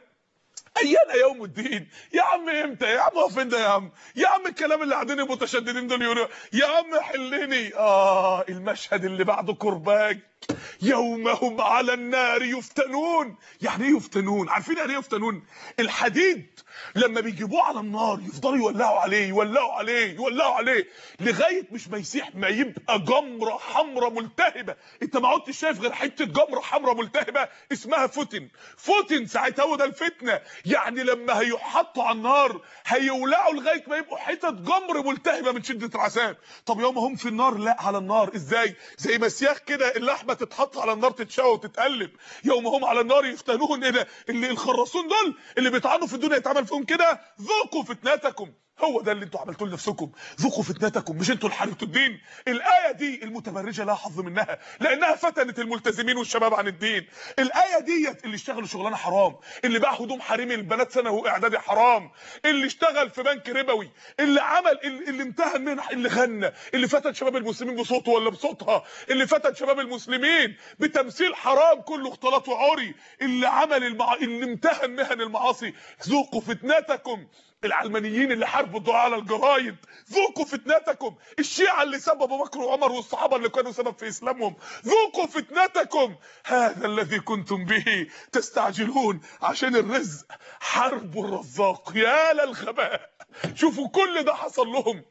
S1: ايان يوم الدين. يا عم امتى يا عم؟ هو فين ده يا عم؟ يا عم الكلام اللي قاعدين المتشددين دول يقولوا يا عم حلني. اه المشهد اللي بعده كرباج. يوم هم على النار يفتنون. يعني ايه يفتنون؟ عارفين يعني ايه يفتنون؟ الحديد لما بيجيبوه على النار يفضلوا يولعوا عليه يولعوا عليه يولعوا عليه لغايه مش ما يسيح، ما يبقى جمره حمراء ملتهبه. انت ما عدتش شايف غير حته جمره حمراء ملتهبه اسمها فتن. فتن ساعتها هو ده الفتنه، يعني لما هيحطوا على النار هيولعوا لغايه ما يبقوا حتت جمر ملتهبه من شده العذاب. طب يوم هم في النار؟ لا على النار. ازاي؟ زي مسياخ كده اللحمه تتحط على النار تتشوى وتتقلب. يوم هم على النار يفتنون. ايه ده؟ اللي الخراصون دول اللي بيطعنوا في الدنيا يتعمل فيهم كده. ذوقوا فتنتكم. هو ده اللي انتوا عملتوه لنفسكم، ذوقوا فتنتكم، مش انتوا اللي حاربتوا الدين. الايه دي المتبرجه لها حظ منها لانها فتنت الملتزمين والشباب عن الدين. الايه ديت اللي اشتغلوا شغلانه حرام، اللي باع هدوم حريمي البنات ثانوي واعدادي حرام، اللي اشتغل في بنك ربوي، اللي عمل اللي امتهن منح، اللي غنى، اللي فتن شباب المسلمين بصوته ولا بصوتها، اللي فتن شباب المسلمين بتمثيل حرام كله اختلاط وعري، اللي عمل المع... اللي امتهن مهن المعاصي. ذوقوا فتنتكم. العلمانيين اللي حاربوا الدعاء على الجرايد، ذوقوا فتنتكم. الشيعة اللي سببوا بكر وعمر والصحابه اللي كانوا سبب في اسلامهم، ذوقوا فتنتكم. هذا الذي كنتم به تستعجلون. عشان الرزق حاربوا الرزاق. يا للغباء، شوفوا كل ده حصل لهم.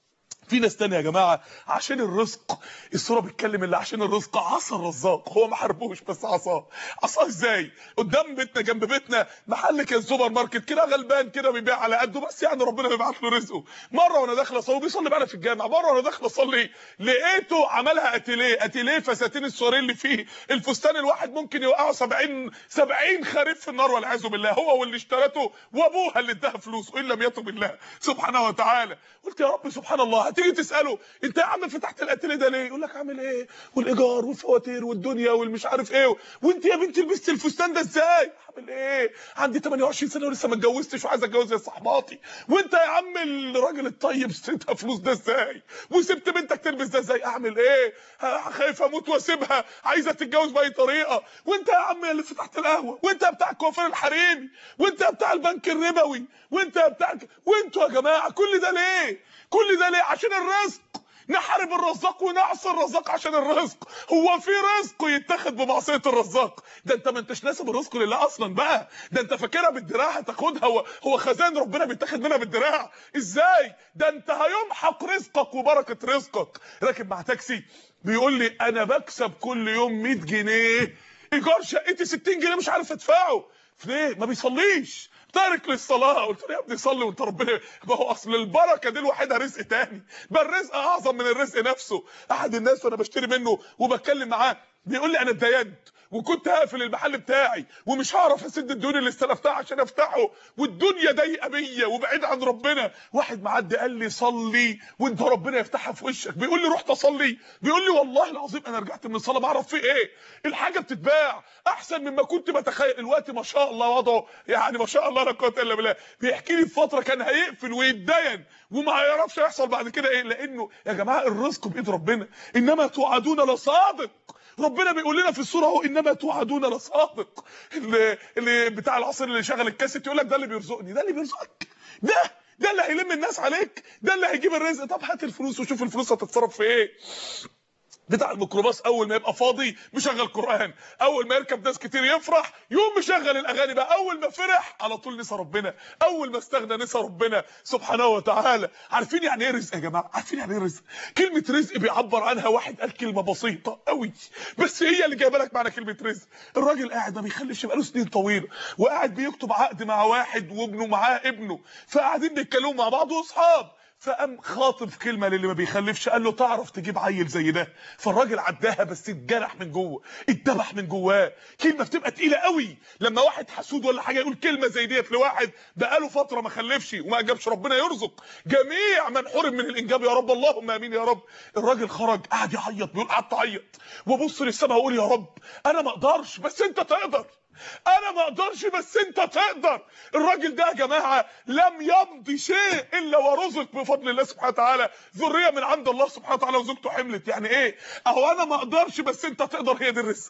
S1: في ناس تانية يا جماعه عشان الرزق، السوره بتتكلم اللي عشان الرزق عصى الرزاق. هو ما حاربوش بس عصاه. عصاه ازاي؟ قدام بيتنا جنب بيتنا محل كان سوبر ماركت كده غلبان كده بيبيع على قده، بس يعني ربنا بيبعت له رزقه. مره وانا داخل اصلي بيصلي معانا في الجامع، مره وانا داخل اصلي لقيته عملها اتيليه. اتيليه فساتين السواري اللي فيه الفستان الواحد ممكن يوقعوا سبعين سبعين خريف في النار والعياذ بالله، هو واللي اشترته وابوها اللي اداها فلوس، ان لم يتب بالله سبحانه وتعالى. قلت يا رب سبحان الله. تيجي تساله انت يا عم فتحت الاتيليه ده ليه؟ يقول لك عامل ايه؟ والايجار والفواتير والدنيا والمش عارف ايه. وانت يا بنتي لبست الفستان ده ازاي؟ عامل ايه؟ عندي ثمانية وعشرين سنه ولسه ما اتجوزتش وعايز اتجوز زي صحباتي. وانت يا عم الراجل الطيب اشتريتها فلوس ده ازاي؟ وسبت بنتك تلبس ده ازاي؟ اعمل ايه؟ خايف اموت واسيبها، عايزه تتجوز باي طريقه. وانت يا عم اللي فتحت القهوه، وانت بتاع الكوافير الحريمي، وانت بتاع البنك الربوي، وانت بتاع، وانتوا يا جماعه كل ده ليه؟ كل ده ليه؟ عشان الرزق. نحارب الرزاق ونعصي الرزاق عشان الرزق. هو في رزق يتاخد بمعصيه الرزاق؟ ده انت ما انتش ناسب الرزق لله اصلا بقى، ده انت فاكرها بالدراع هتاخدها. هو هو خزان ربنا بيتاخد منها بالدراع ازاي؟ ده انت هيمحق رزقك وبركه رزقك. راكب مع تاكسي بيقول لي انا بكسب كل يوم مية جنيه، ايجار شقتي ستين جنيه مش عارف ادفعه. ليه؟ ما بيصليش، تارك للصلاه. قلت له يا ابني صلي وانت ربنا. ما هو اصل البركه دي لوحدها رزق تاني، بل الرزق اعظم من الرزق نفسه. احد الناس وانا بشتري منه وبتكلم معاه بيقول لي انا اتدينت وكنت هقفل المحل بتاعي ومش هعرف اسد الديون اللي استلفتها عشان افتحه، والدنيا ضيقه بيا وبعيد عن ربنا. واحد معدي قال لي صلي وانت ربنا يفتحها في وشك. بيقول لي رحت اصلي، بيقول لي والله العظيم انا رجعت من الصلاه ما اعرف في ايه. الحاجه بتتباع احسن مما كنت بتخيل. الوقت ما شاء الله وضعه يعني ما شاء الله لا قوه الا بالله. بيحكي لي في فتره كان هيقفل ويتدين وما يعرفش هيحصل بعد كده ايه، لانه يا جماعه الرزق بايد ربنا. انما توعدون لصادق. ربنا بيقول لنا في السوره اهو انما توعدون لصادق. اللي اللي بتاع العصير اللي شغل الكاسيت يقول لك ده اللي بيرزقني، ده اللي بيرزقك، ده ده اللي هيلم الناس عليك، ده اللي هيجيب الرزق. طب هات الفلوس وشوف الفلوس هتتصرف في ايه. بتاع الميكروباص اول ما يبقى فاضي مشغل قران، اول ما يركب ناس كتير يفرح يقوم مشغل الاغاني بقى، اول ما فرح على طول نسى ربنا، اول ما استغنى نسى ربنا سبحانه وتعالى. عارفين يعني ايه رزق يا جماعه؟ عارفين يعني ايه رزق؟ كلمه رزق بيعبر عنها واحد قال كلمه بسيطه قوي بس هي اللي جايبه لك معنى كلمه رزق. الراجل قاعد ما بيخلفش بقاله سنين طويله، وقاعد بيكتب عقد مع واحد وابنه معاه ابنه، فقاعدين بيتكلموا مع بعض واصحاب، فقام خاطب كلمه للي ما بيخلفش، قال له تعرف تجيب عيل زي ده؟ فالراجل عداها بس اتجرح من جوه، اتذبح من جواه. كلمه بتبقى تقيله قوي لما واحد حسود ولا حاجه يقول كلمه زي ديت لواحد بقاله فتره ما خلفش وما اجابش. ربنا يرزق جميع من حرم من الانجاب يا رب، اللهم امين يا رب. الراجل خرج قعد يعيط، بيقول قعدت اعيط وابص للسماء واقول يا رب انا ما اقدرش بس انت تقدر، انا ما اقدرش بس انت تقدر. الراجل ده يا جماعه لم يمضي شيء الا ورزق بفضل الله سبحانه وتعالى ذريه من عند الله سبحانه وتعالى وزوجته حملت. يعني ايه؟ اهو انا ما اقدرش بس انت تقدر، هي دي الرزق.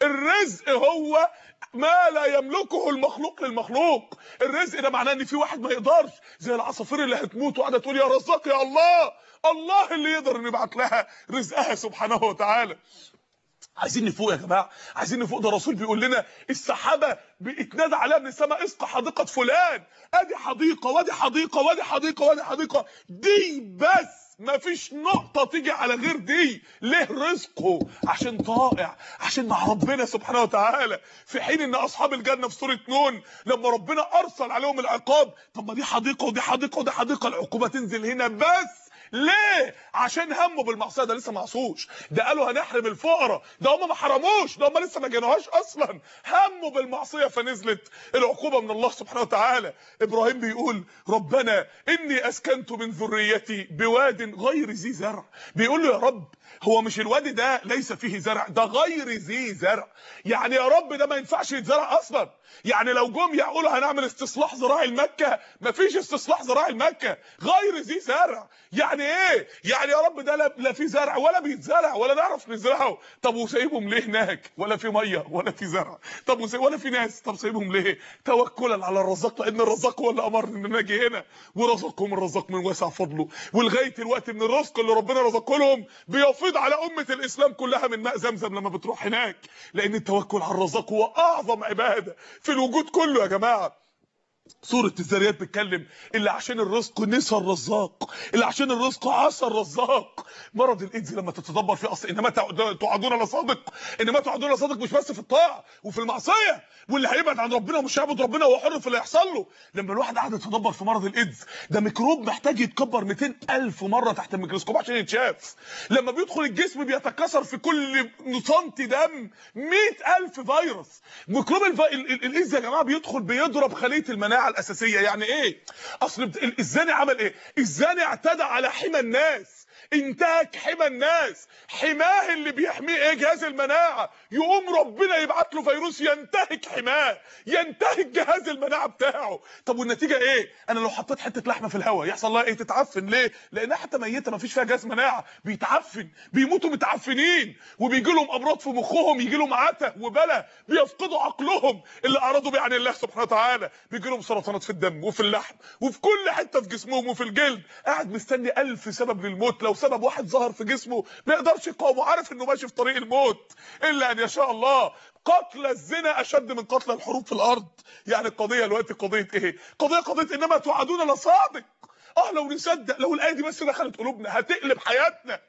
S1: الرزق هو ما لا يملكه المخلوق للمخلوق. الرزق ده معناه ان في واحد ما يقدرش، زي العصافير اللي هتموت وقاعده تقول يا رزاق يا الله، الله اللي يقدر انه يبعت لها رزقها سبحانه وتعالى. عايزين نفوق يا جماعه، عايزين نفوق. ده الرسول بيقول لنا السحابه بيتنادى عليها من السماء اسقى حديقه فلان، ادي حديقه وادي حديقه وادي حديقه وادي حديقه، دي بس مفيش نقطه تيجي على غير دي. ليه؟ رزقه عشان طائع، عشان مع ربنا سبحانه وتعالى. في حين ان اصحاب الجنه في سوره نون لما ربنا ارسل عليهم العقاب، طب ما دي حديقه ودي حديقه ودي حديقه، العقوبه تنزل هنا بس. ليه؟ عشان هموا بالمعصيه، ده لسه ما عصوش، ده قالوا هنحرم الفقراء، ده هم ما حرموش، ده هم لسه ما جنوهاش اصلا، هموا بالمعصيه فنزلت العقوبه من الله سبحانه وتعالى. ابراهيم بيقول ربنا اني اسكنت من ذريتي بواد غير ذي زرع، بيقول له يا رب هو مش الوادي ده ليس فيه زرع، ده غير ذي زرع، يعني يا رب ده ما ينفعش يتزرع اصلا. يعني لو جم يقولوا هنعمل استصلاح زراعي لمكه، مفيش استصلاح زراعي لمكه، غير ذي زرع. يعني ايه؟ يعني يا رب ده لا في زرع ولا بيتزرع ولا نعرف نزرعه. طب وسايبهم ليه هناك؟ ولا في ميه ولا في زرع، طب ولا في ناس، طب سايبهم ليه؟ توكلا على الرزاق، لان الرزاق هو اللي امرنا ان نجي هنا، ورزقهم الرزاق من واسع فضله. ولغايه الوقت من الرزق اللي ربنا رزقه لهم بيفيض على امه الاسلام كلها من ماء زمزم لما بتروح هناك، لان التوكل على الرزاق هو اعظم عباده في الوجود كله يا جماعه. سورة الذاريات بتتكلم اللي عشان الرزق نسى الرزاق، اللي عشان الرزق عصى الرزاق. مرض الايدز لما تتدبر فيه اصل انما توعدون لصادق، انما توعدون لصادق مش بس في الطاعه وفي المعصيه، واللي هيبعد عن ربنا ومش هيعبد ربنا هو حر في اللي هيحصل له. لما الواحد قاعد يتدبر في مرض الايدز، ده ميكروب محتاج يتكبر مئتين ألف مره تحت الميكروسكوب عشان يتشاف. لما بيدخل الجسم بيتكاثر في كل سنتي دم مئة ألف فيروس. ميكروب الايدز يا جماعه بيدخل بيضرب خليه المناعه الاساسيه. يعني ايه؟ اصل الزاني عمل ايه؟ الزاني اعتدى على حمى الناس، انتهك حمى الناس، حماه اللي بيحميه ايه؟ جهاز المناعه. يقوم ربنا يبعت له فيروس ينتهك حماه، ينتهك جهاز المناعه بتاعه. طب والنتيجه ايه؟ انا لو حطيت حته لحمه في الهواء يحصل لها ايه؟ تتعفن. ليه؟ لانها حتى ميته ما فيش فيها جهاز مناعه، بيتعفن، بيموتوا متعفنين، وبيجي لهم امراض في مخهم، يجي لهم عته وبلا، بيفقدوا عقلهم اللي اعرضوا بيه عن الله سبحانه وتعالى، بيجي لهم سرطانات في الدم وفي اللحم وفي كل حته في جسمهم وفي الجلد. قاعد مستني ألف سبب للموت، لو سبب واحد ظهر في جسمه ما يقدرش يقاومه، عارف انه ماشي في طريق الموت الا ان يشاء الله. قتل الزنا اشد من قتل الحروب في الارض. يعني القضيه دلوقتي قضيه ايه؟ قضيه قضيه انما توعدون لصادق. اه لو نصدق، لو الايه دي بس دخلت قلوبنا هتقلب حياتنا.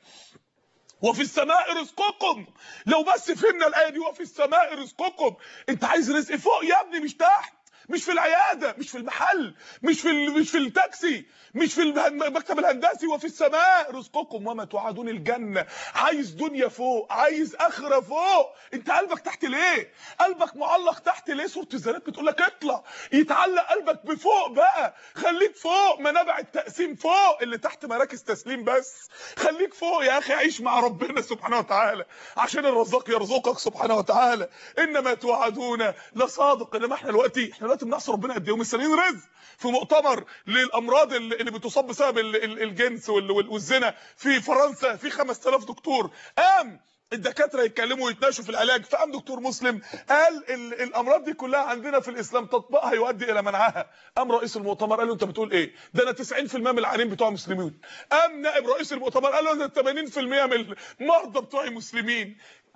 S1: وفي السماء رزقكم، لو بس فهمنا الايه دي، وفي السماء رزقكم. انت عايز رزق فوق يا ابني مش تحت، مش في العياده، مش في المحل، مش في مش في التاكسي، مش في المكتب الهندسي. وفي السماء رزقكم وما توعدون الجنه. عايز دنيا فوق، عايز اخره فوق، انت قلبك تحت ليه؟ قلبك معلق تحت ليه؟ سوره الذاريات بتقول لك اطلع، يتعلق قلبك بفوق بقى، خليك فوق، منابع التقسيم فوق، اللي تحت مراكز تسليم بس. خليك فوق يا اخي، عيش مع ربنا سبحانه وتعالى عشان الرزاق يرزقك سبحانه وتعالى. انما توعدون لصادق. انما احنا دلوقتي احنا دلوقتي بنعصي ربنا قد ايه ومستنيين رزق. في مؤتمر للامراض اللي بتصاب بسبب الجنس والزنا في فرنسا، في خمسة آلاف دكتور قام الدكاتره يتكلموا ويتناقشوا في العلاج، فقام دكتور مسلم قال ال- الامراض دي كلها عندنا في الاسلام تطبيقها يؤدي الى منعها. قام رئيس المؤتمر قال له انت بتقول ايه؟ ده انا تسعين في المية من العيانين بتوع مسلمين. قام نائب رئيس المؤتمر قال له ده ثمانين في المية من المرضى بتوعي مسلمين.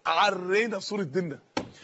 S1: عرينا صوره ديننا،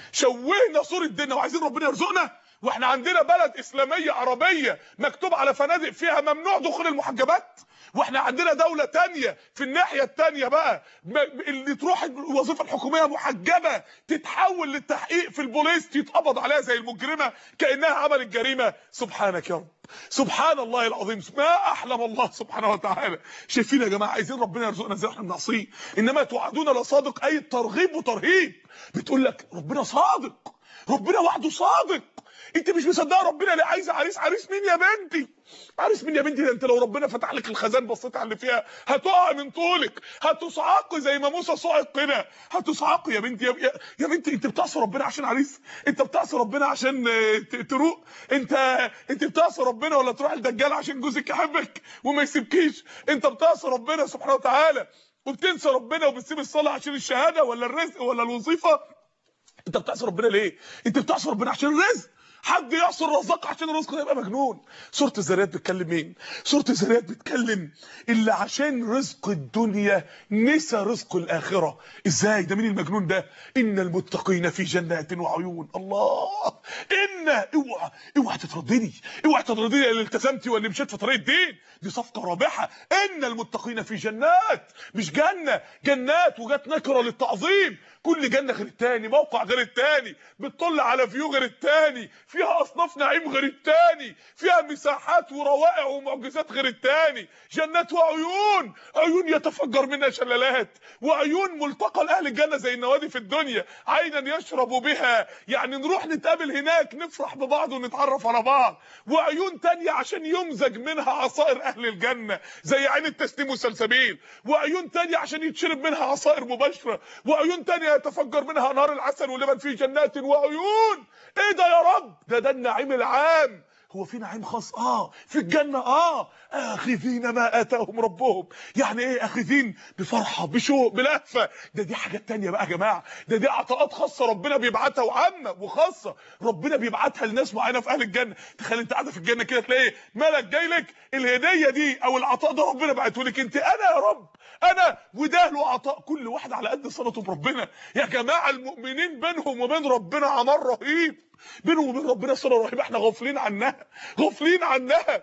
S1: شوهنا صوره ديننا، وعايزين ربنا يرزقنا واحنا عندنا بلد اسلاميه عربيه مكتوب على فنادق فيها ممنوع دخول المحجبات، واحنا عندنا دولة تانية في الناحية التانية بقى اللي تروح الوظيفة الحكومية محجبة تتحول للتحقيق في البوليس يتقبض عليها زي المجرمة كأنها عملت جريمة. سبحانك يا رب، سبحان الله العظيم، ما احلم الله سبحانه وتعالى. شايفين يا جماعة، عايزين ربنا يرزقنا ازاي احنا بنعصيه، انما توعدون لصادق اي ترغيب وترهيب. بتقول لك ربنا صادق، ربنا وحده صادق، انت مش مصدقه ربنا ليه؟ عايزه عريس، عريس مين يا بنتي؟ عريس مين يا بنتي؟ ده انت لو ربنا فتح لك الخزان بصيت على اللي فيها هتقع من طولك، هتصعقي زي ما موسى صعق كده، هتصعقي يا بنتي. يا, يا بنتي انت بتعصي ربنا عشان عريس؟ انت بتعصي ربنا عشان تروق؟ انت انت بتعصي ربنا ولا تروح الدجال عشان جوزك يحبك وما يسيبكيش؟ انت بتعصي ربنا سبحانه وتعالى وبتنسى ربنا وبتسيب الصلاه عشان الشهاده ولا الرزق ولا الوظيفه؟ انت بتعصي ربنا ليه؟ انت بتعصي ربنا عشان الرزق. حد يعصي الرزاق عشان الرزق ده يبقى مجنون. سوره الذريات بتكلم مين؟ سوره الذريات بتكلم اللي عشان رزق الدنيا نسى رزق الاخره. ازاي؟ ده مين المجنون ده؟ ان المتقين في جنات وعيون. الله، ان اوعى اوعى تترددي، اوعى تترددي اللي التزمتي واللي مشيت في طريق الدين، دي صفقه رابحه. ان المتقين في جنات، مش جنه، جنات، وجت نكره للتعظيم. كل جنه غير التاني، موقع غير التاني، بتطل على فيو غير التاني، فيها اصناف نعيم غير التاني، فيها مساحات وروائع ومعجزات غير التاني. جنات وعيون، عيون يتفجر منها شلالات، وعيون ملتقى لاهل الجنه زي النوادي في الدنيا، عينا يشرب بها، يعني نروح نتقابل هناك نفرح ببعض ونتعرف على بعض. وعيون تانية عشان يمزج منها عصائر اهل الجنه زي عين التسنيم والسلسبيل، وعيون تانية عشان يتشرب منها عصائر مباشره، وعيون تانية يتفجر منها انهار العسل واللبن في جنات وعيون. ايه ده يا رب؟ ده ده النعيم العام. هو في نعيم خاص؟ اه في الجنه. اه اخذين ما اتاهم ربهم، يعني ايه اخذين؟ بفرحه، بشوق، بلهفه. ده دي حاجات تانية بقى يا جماعه، ده دي عطاءات خاصه ربنا بيبعتها، وعامه وخاصه ربنا بيبعتها لناس معينه في اهل الجنه. تخيل انت قاعده في الجنه كده تلاقي ملك جاي لك، الهديه دي او العطاء ده ربنا بعته لك انت. انا يا رب انا، وده له عطاء كل واحد على قد صلته بربنا. يا جماعه المؤمنين بينهم وبين ربنا عمار رهيب، بينهم وبين ربنا صله رهيبه، احنا غافلين عنها، غافلين عنها.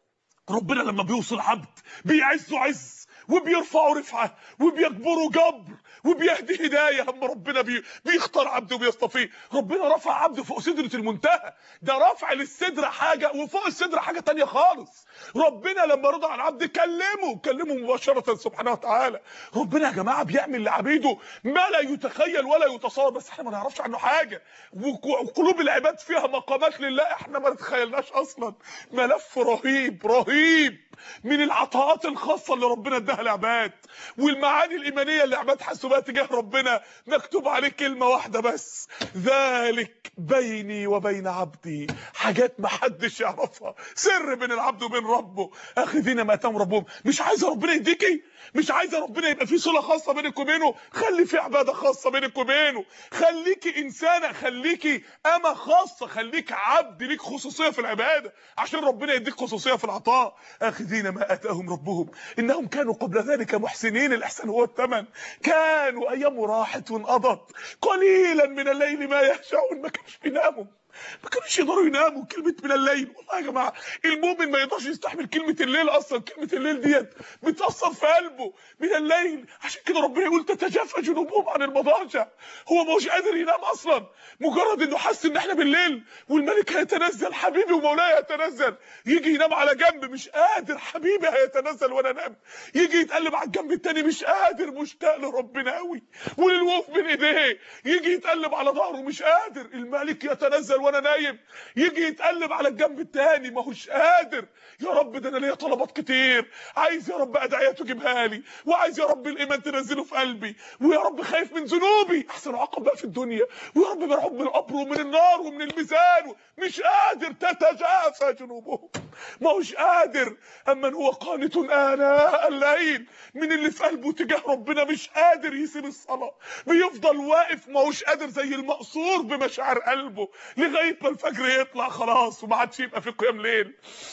S1: ربنا لما بيوصل عبد بيعزه عز، وبيرفعه رفعه، وبيجبره جبر، وبيهدي هدايه. لما ربنا بي... بيختار عبده وبيصطفيه، ربنا رفع عبده فوق سدره المنتهى. ده رفع للصدر حاجه، وفوق الصدر حاجه تانية خالص. ربنا لما رضى عن عبد كلمه كلمه مباشره سبحانه وتعالى. ربنا يا جماعه بيعمل لعبيده ما لا يتخيل ولا يتصور، بس احنا ما نعرفش عنه حاجه. وقلوب العباد فيها مقامات لله احنا ما نتخيلناش اصلا. ملف رهيب رهيب من العطاءات الخاصه اللي ربنا اداها للعباد، والمعاني الايمانيه اللي العباد حسوا بها تجاه ربنا. مكتوب عليه كلمه واحده بس: ذلك بيني وبين عبدي. حاجات ما حدش يعرفها، سر بين العبد وبين ربه. اخذين ما اتاهم ربهم. مش عايزه ربنا يديكي؟ مش عايزه ربنا يبقى في صله خاصه بينك وبينه؟ خلي في عباده خاصه بينك وبينه. خليكي انسانه، خليكي امه خاصه، خليك عبد ليك خصوصيه في العباده عشان ربنا يديك خصوصيه في العطاء. اخذين ما اتاهم ربهم انهم كانوا قبل ذلك محسنين. الاحسان هو الثمن. كانوا ايام راحت وانقضت، قليلا من الليل ما يهجعون. ما كانوش بيناموا، ما كانوش يقدروا يناموا. كلمه من الليل، والله يا جماعه المؤمن ما يقدرش يستحمل كلمه الليل اصلا. كلمه الليل ديت بتاثر في قلبه. من الليل، عشان كده ربنا يقول تتجافى جنوبهم عن المضاجع. هو مش قادر ينام اصلا، مجرد انه حس ان احنا بالليل والملك هيتنزل، حبيبي ومولاي هيتنزل، يجي ينام على جنب مش قادر، حبيبي هيتنزل وانا نام. يجي يتقلب على الجنب التاني مش قادر، مشتاق لربنا قوي وللوقوف بين ايديه. يجي يتقلب على ظهره مش قادر، الملك يتنزل وانا نايم، يجي يتقلب على الجنب التاني ما هوش قادر. يا رب ده انا ليا طلبات كتير، عايز يا رب ادعيه تجيبها لي، وعايز يا رب الايمان تنزله في قلبي، ويا رب خايف من ذنوبي احسن عقب بقى في الدنيا، ويا رب مرعوب من القبر ومن النار ومن الميزان، مش قادر تتجافى جنوبهم، ما هوش قادر. اما هو قانت اناء الليل، من اللي في قلبه تجاه ربنا مش قادر يسيب الصلاه، بيفضل واقف ما هوش قادر زي المقصور بمشاعر قلبه لغايه ما الفجر يطلع خلاص وما عادش يبقى في قيام ليل.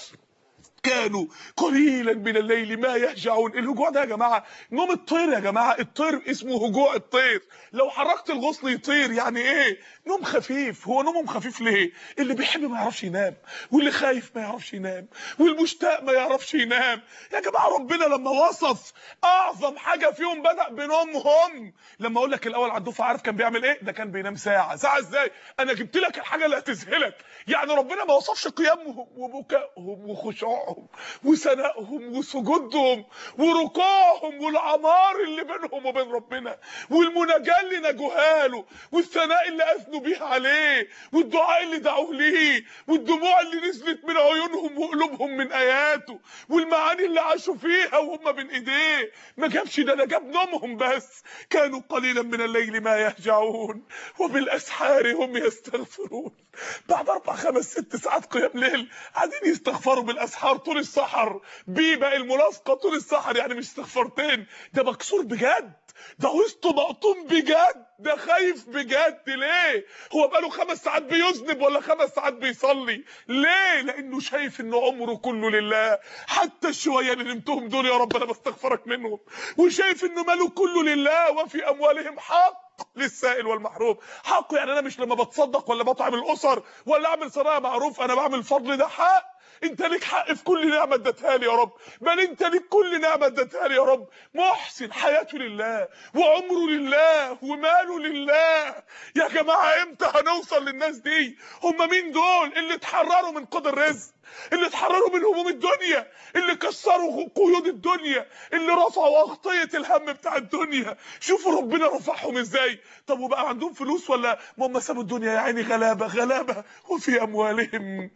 S1: كانوا قليلا من الليل ما يهجعون. الهجوع ده يا جماعه نوم الطير، يا جماعه الطير اسمه هجوع الطير، لو حركت الغصن يطير. يعني ايه نوم خفيف؟ هو نومهم خفيف ليه؟ اللي بيحب ما يعرفش ينام، واللي خايف ما يعرفش ينام، والمشتاق ما يعرفش ينام. يا جماعه ربنا لما وصف اعظم حاجه فيهم بدأ بنومهم. لما اقول لك الاول على الدفعه عارف كان بيعمل ايه؟ ده كان بينام ساعه. ساعه ازاي؟ انا جبت لك الحاجه اللي هتذهلك. يعني ربنا ما وصفش قيامهم وبكائهم وخشوعهم وثنائهم وسجودهم وركوعهم والعمار اللي بينهم وبين ربنا، والمناجاه اللي نجوها له، والثناء اللي اثنوا بيه عليه، والدعاء اللي دعوه ليه، والدموع اللي نزلت من عيونهم وقلوبهم من اياته، والمعاني اللي عاشوا فيها وهم بين ايديه. ما جابش ده، ده جاب نومهم بس. كانوا قليلا من الليل ما يهجعون وبالاسحار هم يستغفرون. بعد اربع خمس ست ساعات قيام ليل قاعدين يستغفروا بالاسحار طول السحر، بيبقى الملاصقه طول السحر، يعني مش استغفرتين، ده مكسور بجد، ده وسطه مقطوم بجد، ده خايف بجد. ليه؟ هو بقاله خمس ساعات بيذنب ولا خمس ساعات بيصلي؟ ليه؟ لانه شايف ان عمره كله لله، حتى الشويه اللي نمتهم دول يا رب انا بستغفرك منهم، وشايف انه ماله كله لله، وفي اموالهم حق للسائل والمحروم. حق يعني انا مش لما بتصدق ولا بطعم الاسر ولا اعمل صناعه معروف انا بعمل فضل، ده حق. انت ليك حق في كل نعمه اديتها لي يا رب، بل انت ليك كل نعمه اديتها لي يا رب. محسن حياته لله وعمره لله وماله لله. يا جماعه امتى هنوصل للناس دي؟ هم مين دول؟ اللي اتحرروا من قيد الرزق، اللي اتحرروا من هموم الدنيا، اللي كسروا قيود الدنيا، اللي رفعوا اغطيه الهم بتاع الدنيا. شوفوا ربنا رفعهم ازاي. طب وبقى عندهم فلوس ولا هم سابوا الدنيا يا عيني غلابه غلابه؟ وفي اموالهم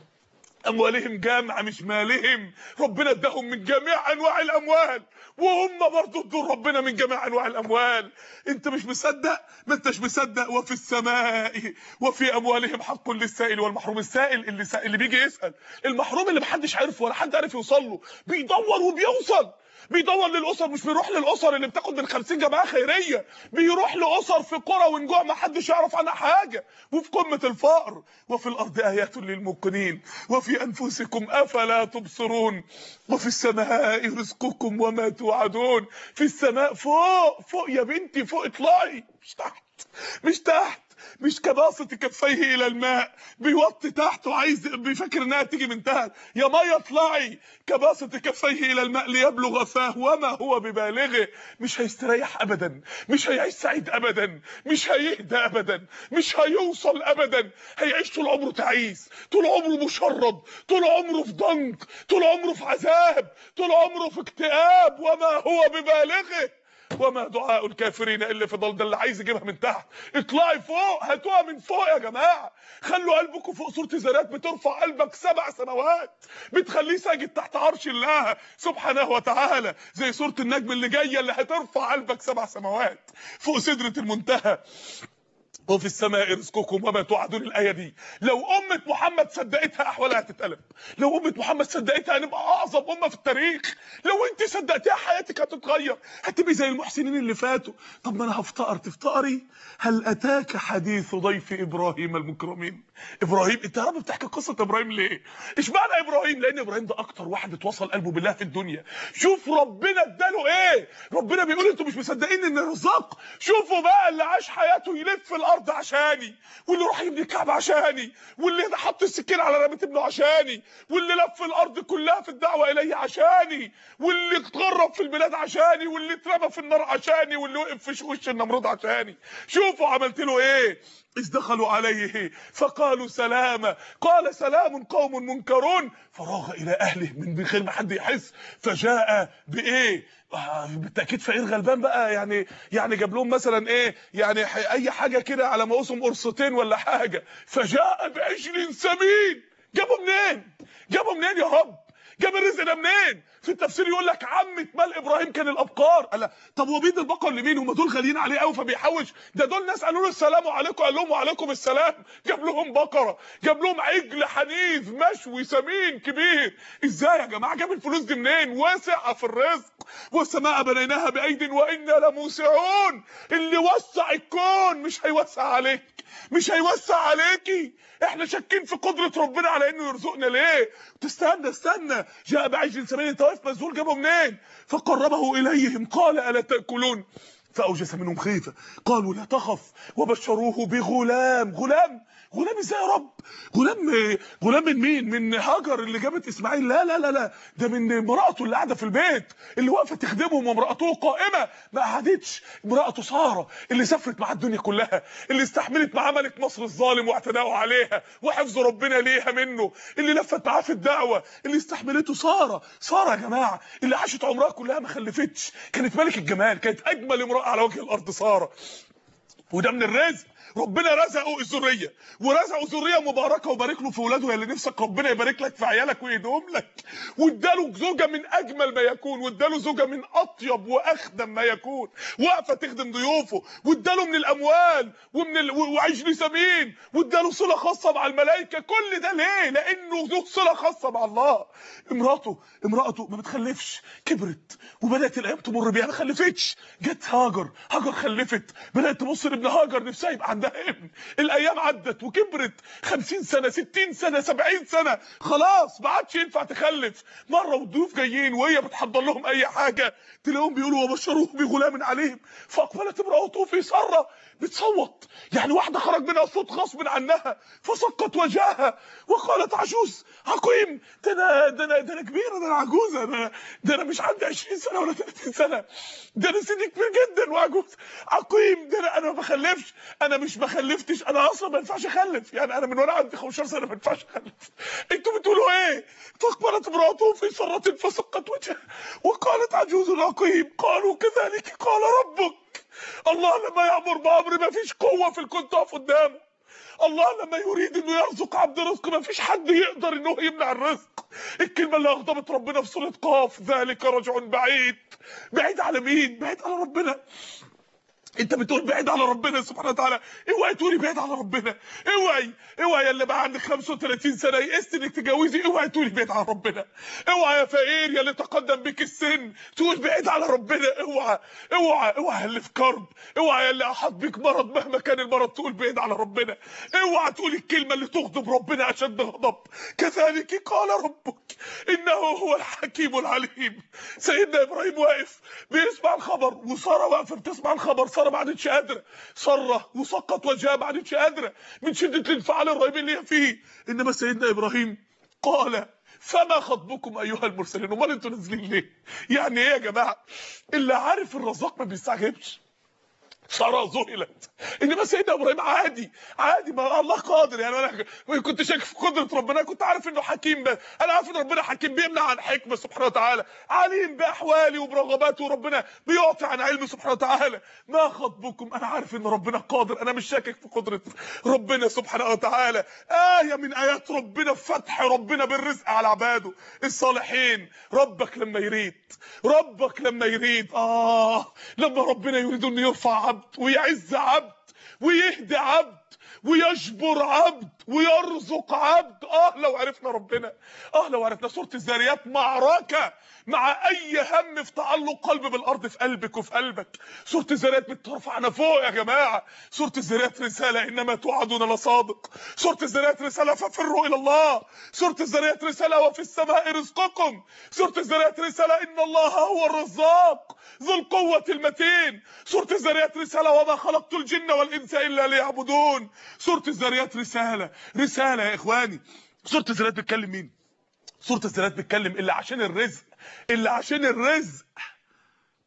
S1: اموالهم جامعه مش مالهم. ربنا اداهم من جميع انواع الاموال، وهم برضه ادوا ربنا من جميع انواع الاموال. انت مش مصدق؟ ما انتش مصدق. وفي السماء وفي اموالهم حق للسائل والمحروم. السائل اللي سائل اللي بيجي يسال، المحروم اللي محدش عارف ولا حد عارف يوصل له، بيدور وبيوصل. بيدور للاسر، مش بيروح للاسر اللي بتاخد من خمسين جماعه خيريه، بيروح لاسر في قرى ونجوع ما حدش يعرف عنها حاجه وفي قمه الفقر. وفي الارض ايات للموقنين وفي انفسكم افلا تبصرون. وفي السماء رزقكم وما توعدون. في السماء فوق فوق يا بنتي، فوق اطلعي، مش تحت مش تحت مش كباسط كفيه الى الماء بيوطي تحت وعايز بيفكر انها تيجي من تحت. يا ميه اطلعي كباسط كفيه الى الماء ليبلغ فاه وما هو ببالغه. مش هيستريح ابدا، مش هيعيش سعيد ابدا، مش هيهدى ابدا، مش هيوصل ابدا. هيعيش طول عمره تعيس، طول عمره مشرد، طول عمره في ضنك، طول عمره في عذاب، طول عمره في اكتئاب. وما هو ببالغه وما دعاء الكافرين الا في ضلال. ده اللي عايز يجيبها من تحت. اطلعي فوق، هاتوها من فوق يا جماعه. خلوا قلبكم فوق. سوره الذاريات بترفع قلبك سبع سماوات، بتخليه ساجد تحت عرش الله سبحانه وتعالى، زي سوره النجم اللي جايه اللي هترفع قلبك سبع سماوات فوق سدره المنتهى. وفي السماء رزقكم وما توعدون. الايه دي لو امه محمد صدقتها احوالها هتتقلب. لو امه محمد صدقتها هنبقى اعظم امه في التاريخ. لو انت صدقتيها حياتك هتتغير، هتبقي زي المحسنين اللي فاتوا. طب ما انا هفتقر تفتقري. هل اتاك حديث ضيف ابراهيم المكرمين؟ ابراهيم، انت يا رب بتحكي قصه ابراهيم ليه؟ اشمعنى ابراهيم؟ لان ابراهيم ده اكتر واحد اتوصل قلبه بالله في الدنيا. شوف ربنا اداله ايه. ربنا بيقول انتوا مش مصدقين ان الرزاق. شوفوا بقى اللي عاش حياته يلف الارض عشاني، واللي راح يبني الكعبه عشاني، واللي حط السكين على رقبه ابنه عشاني، واللي لف الارض كلها في الدعوه الي عشاني، واللي اتغرب في البلاد عشاني، واللي اترمى في النار عشاني، واللي وقف في وش النمرود عشاني. شوفوا عملت له ايه. إذ دخلوا عليه فقالوا سلاما قال سلام قوم منكرون فراغ إلى أهله من غير ما حد يحس فجاء بإيه؟ آه بالتأكيد فقير غلبان بقى، يعني يعني جاب لهم مثلا إيه؟ يعني أي حاجة كده على مقاسهم قرصتين ولا حاجة. فجاء بعجل سمين. جابوا منين؟ جابوا منين يا رب؟ جاب الرزق ده منين؟ في التفسير يقول لك عمة مال ابراهيم كان الابقار. قال طب وبيد البقر لمين؟ هم دول غاليين عليه قوي فبيحوش؟ ده دول ناس قالوا له السلام عليكم قال لهم وعليكم السلام. جاب لهم بقره، جاب لهم عجل حنيذ مشوي سمين كبير. ازاي يا جماعه جاب الفلوس دي منين؟ واسع في الرزق. والسماء بنيناها بايد وانا لموسعون. اللي وسع الكون مش هيوسع عليك، مش هيوسع عليكي. احنا شاكين في قدره ربنا على انه يرزقنا ليه؟ تستنى استنى. جاء بعجل سمين. انت واقف مذهول جابه منين؟ فقربه اليهم قال الا تاكلون فاوجس منهم خيفه قالوا لا تخف وبشروه بغلام. غلام؟ غلام ازاي يا رب؟ غلام غلام من مين؟ من هاجر اللي جابت اسماعيل؟ لا لا لا لا، ده من امراته اللي قاعده في البيت اللي واقفه تخدمهم وامراته قائمه ما قعدتش. امراته ساره اللي سافرت مع الدنيا كلها، اللي استحملت مع ملك مصر الظالم واعتداءه عليها وحفظ ربنا ليها منه، اللي لفت معاه في الدعوه، اللي استحملته ساره. ساره يا جماعه اللي عاشت عمرها كلها ما خلفتش، كانت ملك الجمال، كانت اجمل امراه على وجه الارض ساره. وده من الرزق. ربنا رزقه الذريه ورزقه ذريه مباركه وبارك له في اولاده. يا اللي نفسك ربنا يبارك لك في عيالك ويدوم لك. واداله زوجه من اجمل ما يكون، واداله زوجه من اطيب واخدم ما يكون واقفه تخدم ضيوفه، واداله من الاموال ومن ال... وعجل سمين، واداله صله خاصه مع الملائكه. كل ده ليه؟ لانه ذو صله خاصه مع الله. امراته امراته ما بتخلفش، كبرت وبدات الايام تمر بيها ما خلفتش. جت هاجر، هاجر خلفت، بدات تبص لابن هاجر نفسها يبقى عندها ابن. الايام عدت وكبرت خمسين سنه ستين سنه سبعين سنه، خلاص ما عادش ينفع تخلف. مره والضيوف جايين وهي بتحضر لهم اي حاجه تلاقيهم بيقولوا وبشروه بغلام عليهم فاقبلت امراته في سره بتصوت، يعني واحده خرج منها صوت غصب عنها فسقط وجهها وقالت عجوز عقيم. ده انا ده انا ده انا كبيره، ده انا عجوزه، ده ده انا مش عندي عشرين سنه ولا ثلاثين سنه، ده انا سني كبير جدا وعجوز عقيم. ده انا انا ما بخلفش، انا مش ما خلفتش، انا اصلا ما ينفعش اخلف، يعني انا من وانا عندي خمستاشر سنه ما ينفعش اخلف. انتوا بتقولوا ايه؟ فاقبلت امراته في سره فسقت وجهها وقالت عجوز عقيم. قالوا كذلك قال ربك. الله لما يامر بامر ما فيش قوه في الكون تقف قدامه. الله لما يريد انه يرزق عبد رزق ما فيش حد يقدر انه يمنع الرزق. الكلمه اللي اغضبت ربنا في سوره قاف ذلك رجع بعيد. بعيد على مين؟ بعيد على ربنا. انت بتقول بعيد على ربنا سبحانه وتعالى، اوعي تقولي بعيد على ربنا. اوعي اوعي يا اللي بقى عندك خمسة وثلاثين سنه يئست انك تتجوزي، اوعي تقولي بعيد على ربنا. اوعي يا فقير يا اللي تقدم بك السن تقول بعيد على ربنا. اوعى اوعى اوعى اللي في كرب، اوعى يا اللي احاط بك مرض مهما كان المرض تقول بعيد على ربنا. اوعى تقولي الكلمه اللي تغضب ربنا اشد غضب. كذلك قال ربك انه هو الحكيم العليم. سيدنا ابراهيم واقف بيسمع الخبر وساره واقفه بتسمع الخبر. ساره ما عادتش قادره، ساره وسقط وجهها ما عادتش قادره من شده الانفعال الرهيب اللي هي فيه. انما سيدنا ابراهيم قال فما خطبكم ايها المرسلين؟ امال انتوا نازلين ليه؟ يعني ايه يا جماعه؟ اللي عارف الرزاق ما بيستعجبش. ساره ذهلت، انما سيدنا ابراهيم عادي عادي، ما الله قادر. يعني انا كنت شاك في قدره ربنا، كنت عارف انه حكيم، بس انا عارف ان ربنا حكيم بيمنع عن حكمه سبحانه وتعالى، عليم باحوالي وبرغباتي، وربنا بيعطي عن علمه سبحانه وتعالى. ما خطبكم؟ انا عارف ان ربنا قادر، انا مش شاكك في قدره ربنا سبحانه وتعالى. ايه من ايات ربنا فتح ربنا بالرزق على عباده الصالحين. ربك لما يريد، ربك لما يريد اه لما ربنا يريد انه يرفع عبد ويعز عبد ويهدي عبد ويجبر عبد ويرزق عبد. اه لو عرفنا ربنا، اه لو عرفنا. سوره الذاريات معركه مع اي هم في تعلق قلب بالارض في قلبك وفي قلبك. سوره الذاريات بترفعنا فوق يا جماعه. سوره الذاريات رساله انما توعدون لصادق. سوره الذاريات رساله ففروا الى الله. سوره الذاريات رساله وفي السماء رزقكم. سوره الذاريات رساله ان الله هو الرزاق ذو القوه المتين. سوره الذاريات رساله وما خلقت الجن والانس الا ليعبدون. سوره الذاريات رساله رساله يا اخواني. سوره الذاريات بتكلم مين؟ سوره الذاريات بتكلم اللي عشان الرزق، اللي عشان الرزق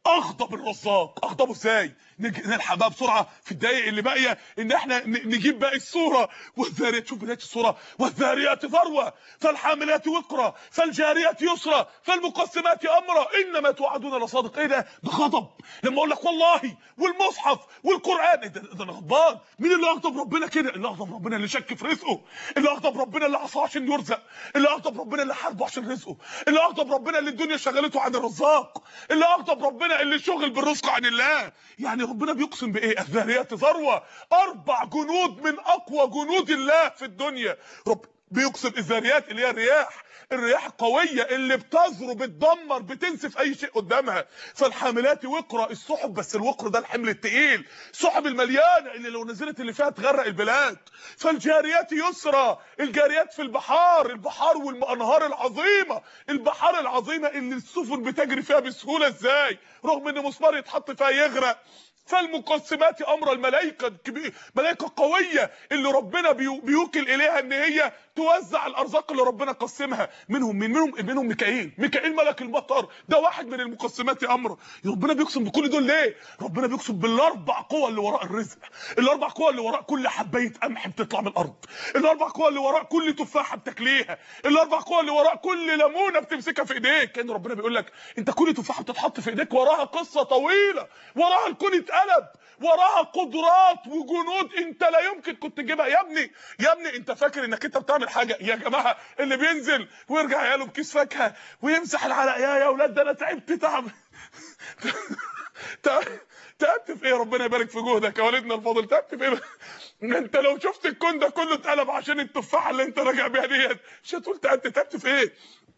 S1: اغضب الرزاق. اغضبه ازاي؟ نلحق بقى بسرعه في الدقايق اللي باقيه ان احنا نجيب باقي الصوره. والذاريات، شوف بدايه الصوره، والذاريات ذروه فالحاملات وقرا فالجاريات يسرا فالمقسمات امرا انما توعدون لصادق. ايه ده؟ ده غضب. لما اقول لك والله والمصحف والقران، إيه ده؟ ده انا غضبان. مين اللي اغضب ربنا كده؟ اللي اغضب ربنا اللي شك في رزقه، اللي اغضب ربنا اللي عصاه عشان يرزق، اللي اغضب ربنا اللي حاربه عشان رزقه، اللي اغضب ربنا اللي الدنيا شغلته عن الرزاق، اللي اغضب ربنا اللي شغل بالرزق عن الله. يعني ربنا بيقسم بايه؟ الذاريات ذروه، اربع جنود من اقوى جنود الله في الدنيا. رب بيقسم الذاريات اللي هي الرياح، الرياح القويه اللي بتذرب بتدمر بتنسف اي شيء قدامها. فالحاملات وقرا، السحب، بس الوقر ده الحمل الثقيل، السحب المليانه اللي لو نزلت اللي فيها تغرق البلاد. فالجاريات يسرا، الجاريات في البحار، البحار والانهار العظيمه، البحار العظيمه اللي السفن بتجري فيها بسهوله ازاي رغم ان مسمار يتحط فيها يغرق. فالمقسمات امر، الملائكه الكبير، ملائكه قويه اللي ربنا بيوكل اليها ان هي توزع الارزاق اللي ربنا قسمها. منهم من منهم منهم ميكائيل، ميكائيل ملك المطر، ده واحد من المقسمات امره. ربنا بيقسم بكل دول ليه؟ ربنا بيقسم بالاربع قوى اللي وراء الرزق، الاربع قوى اللي وراء كل حبايه قمح بتطلع من الارض، الاربع قوى اللي وراء كل تفاحه بتاكليها، الاربع قوى اللي وراء كل ليمونه بتمسكها في ايديك. كان ربنا بيقول لك انت كل تفاحه بتتحط في ايديك وراها قصه طويله، وراها الكون اتقلب، وراها قدرات وجنود انت لا يمكن كنت تجيبها. يا ابني يا ابني انت فاكر انك انت بتعمل حاجه؟ يا جماعه اللي بينزل ويرجع عياله بكيس فاكهه ويمسح العرق، يا يا اولاد ده انا تعبت تعب تعبت في ايه؟ ربنا يبارك في جهدك يا والدنا الفاضل. تعبت في ايه؟ انت لو شفت الكون ده كله اتقلب عشان التفاحه اللي انت راجع بيها ديت مش هتقول تعبت. تعبت في ايه؟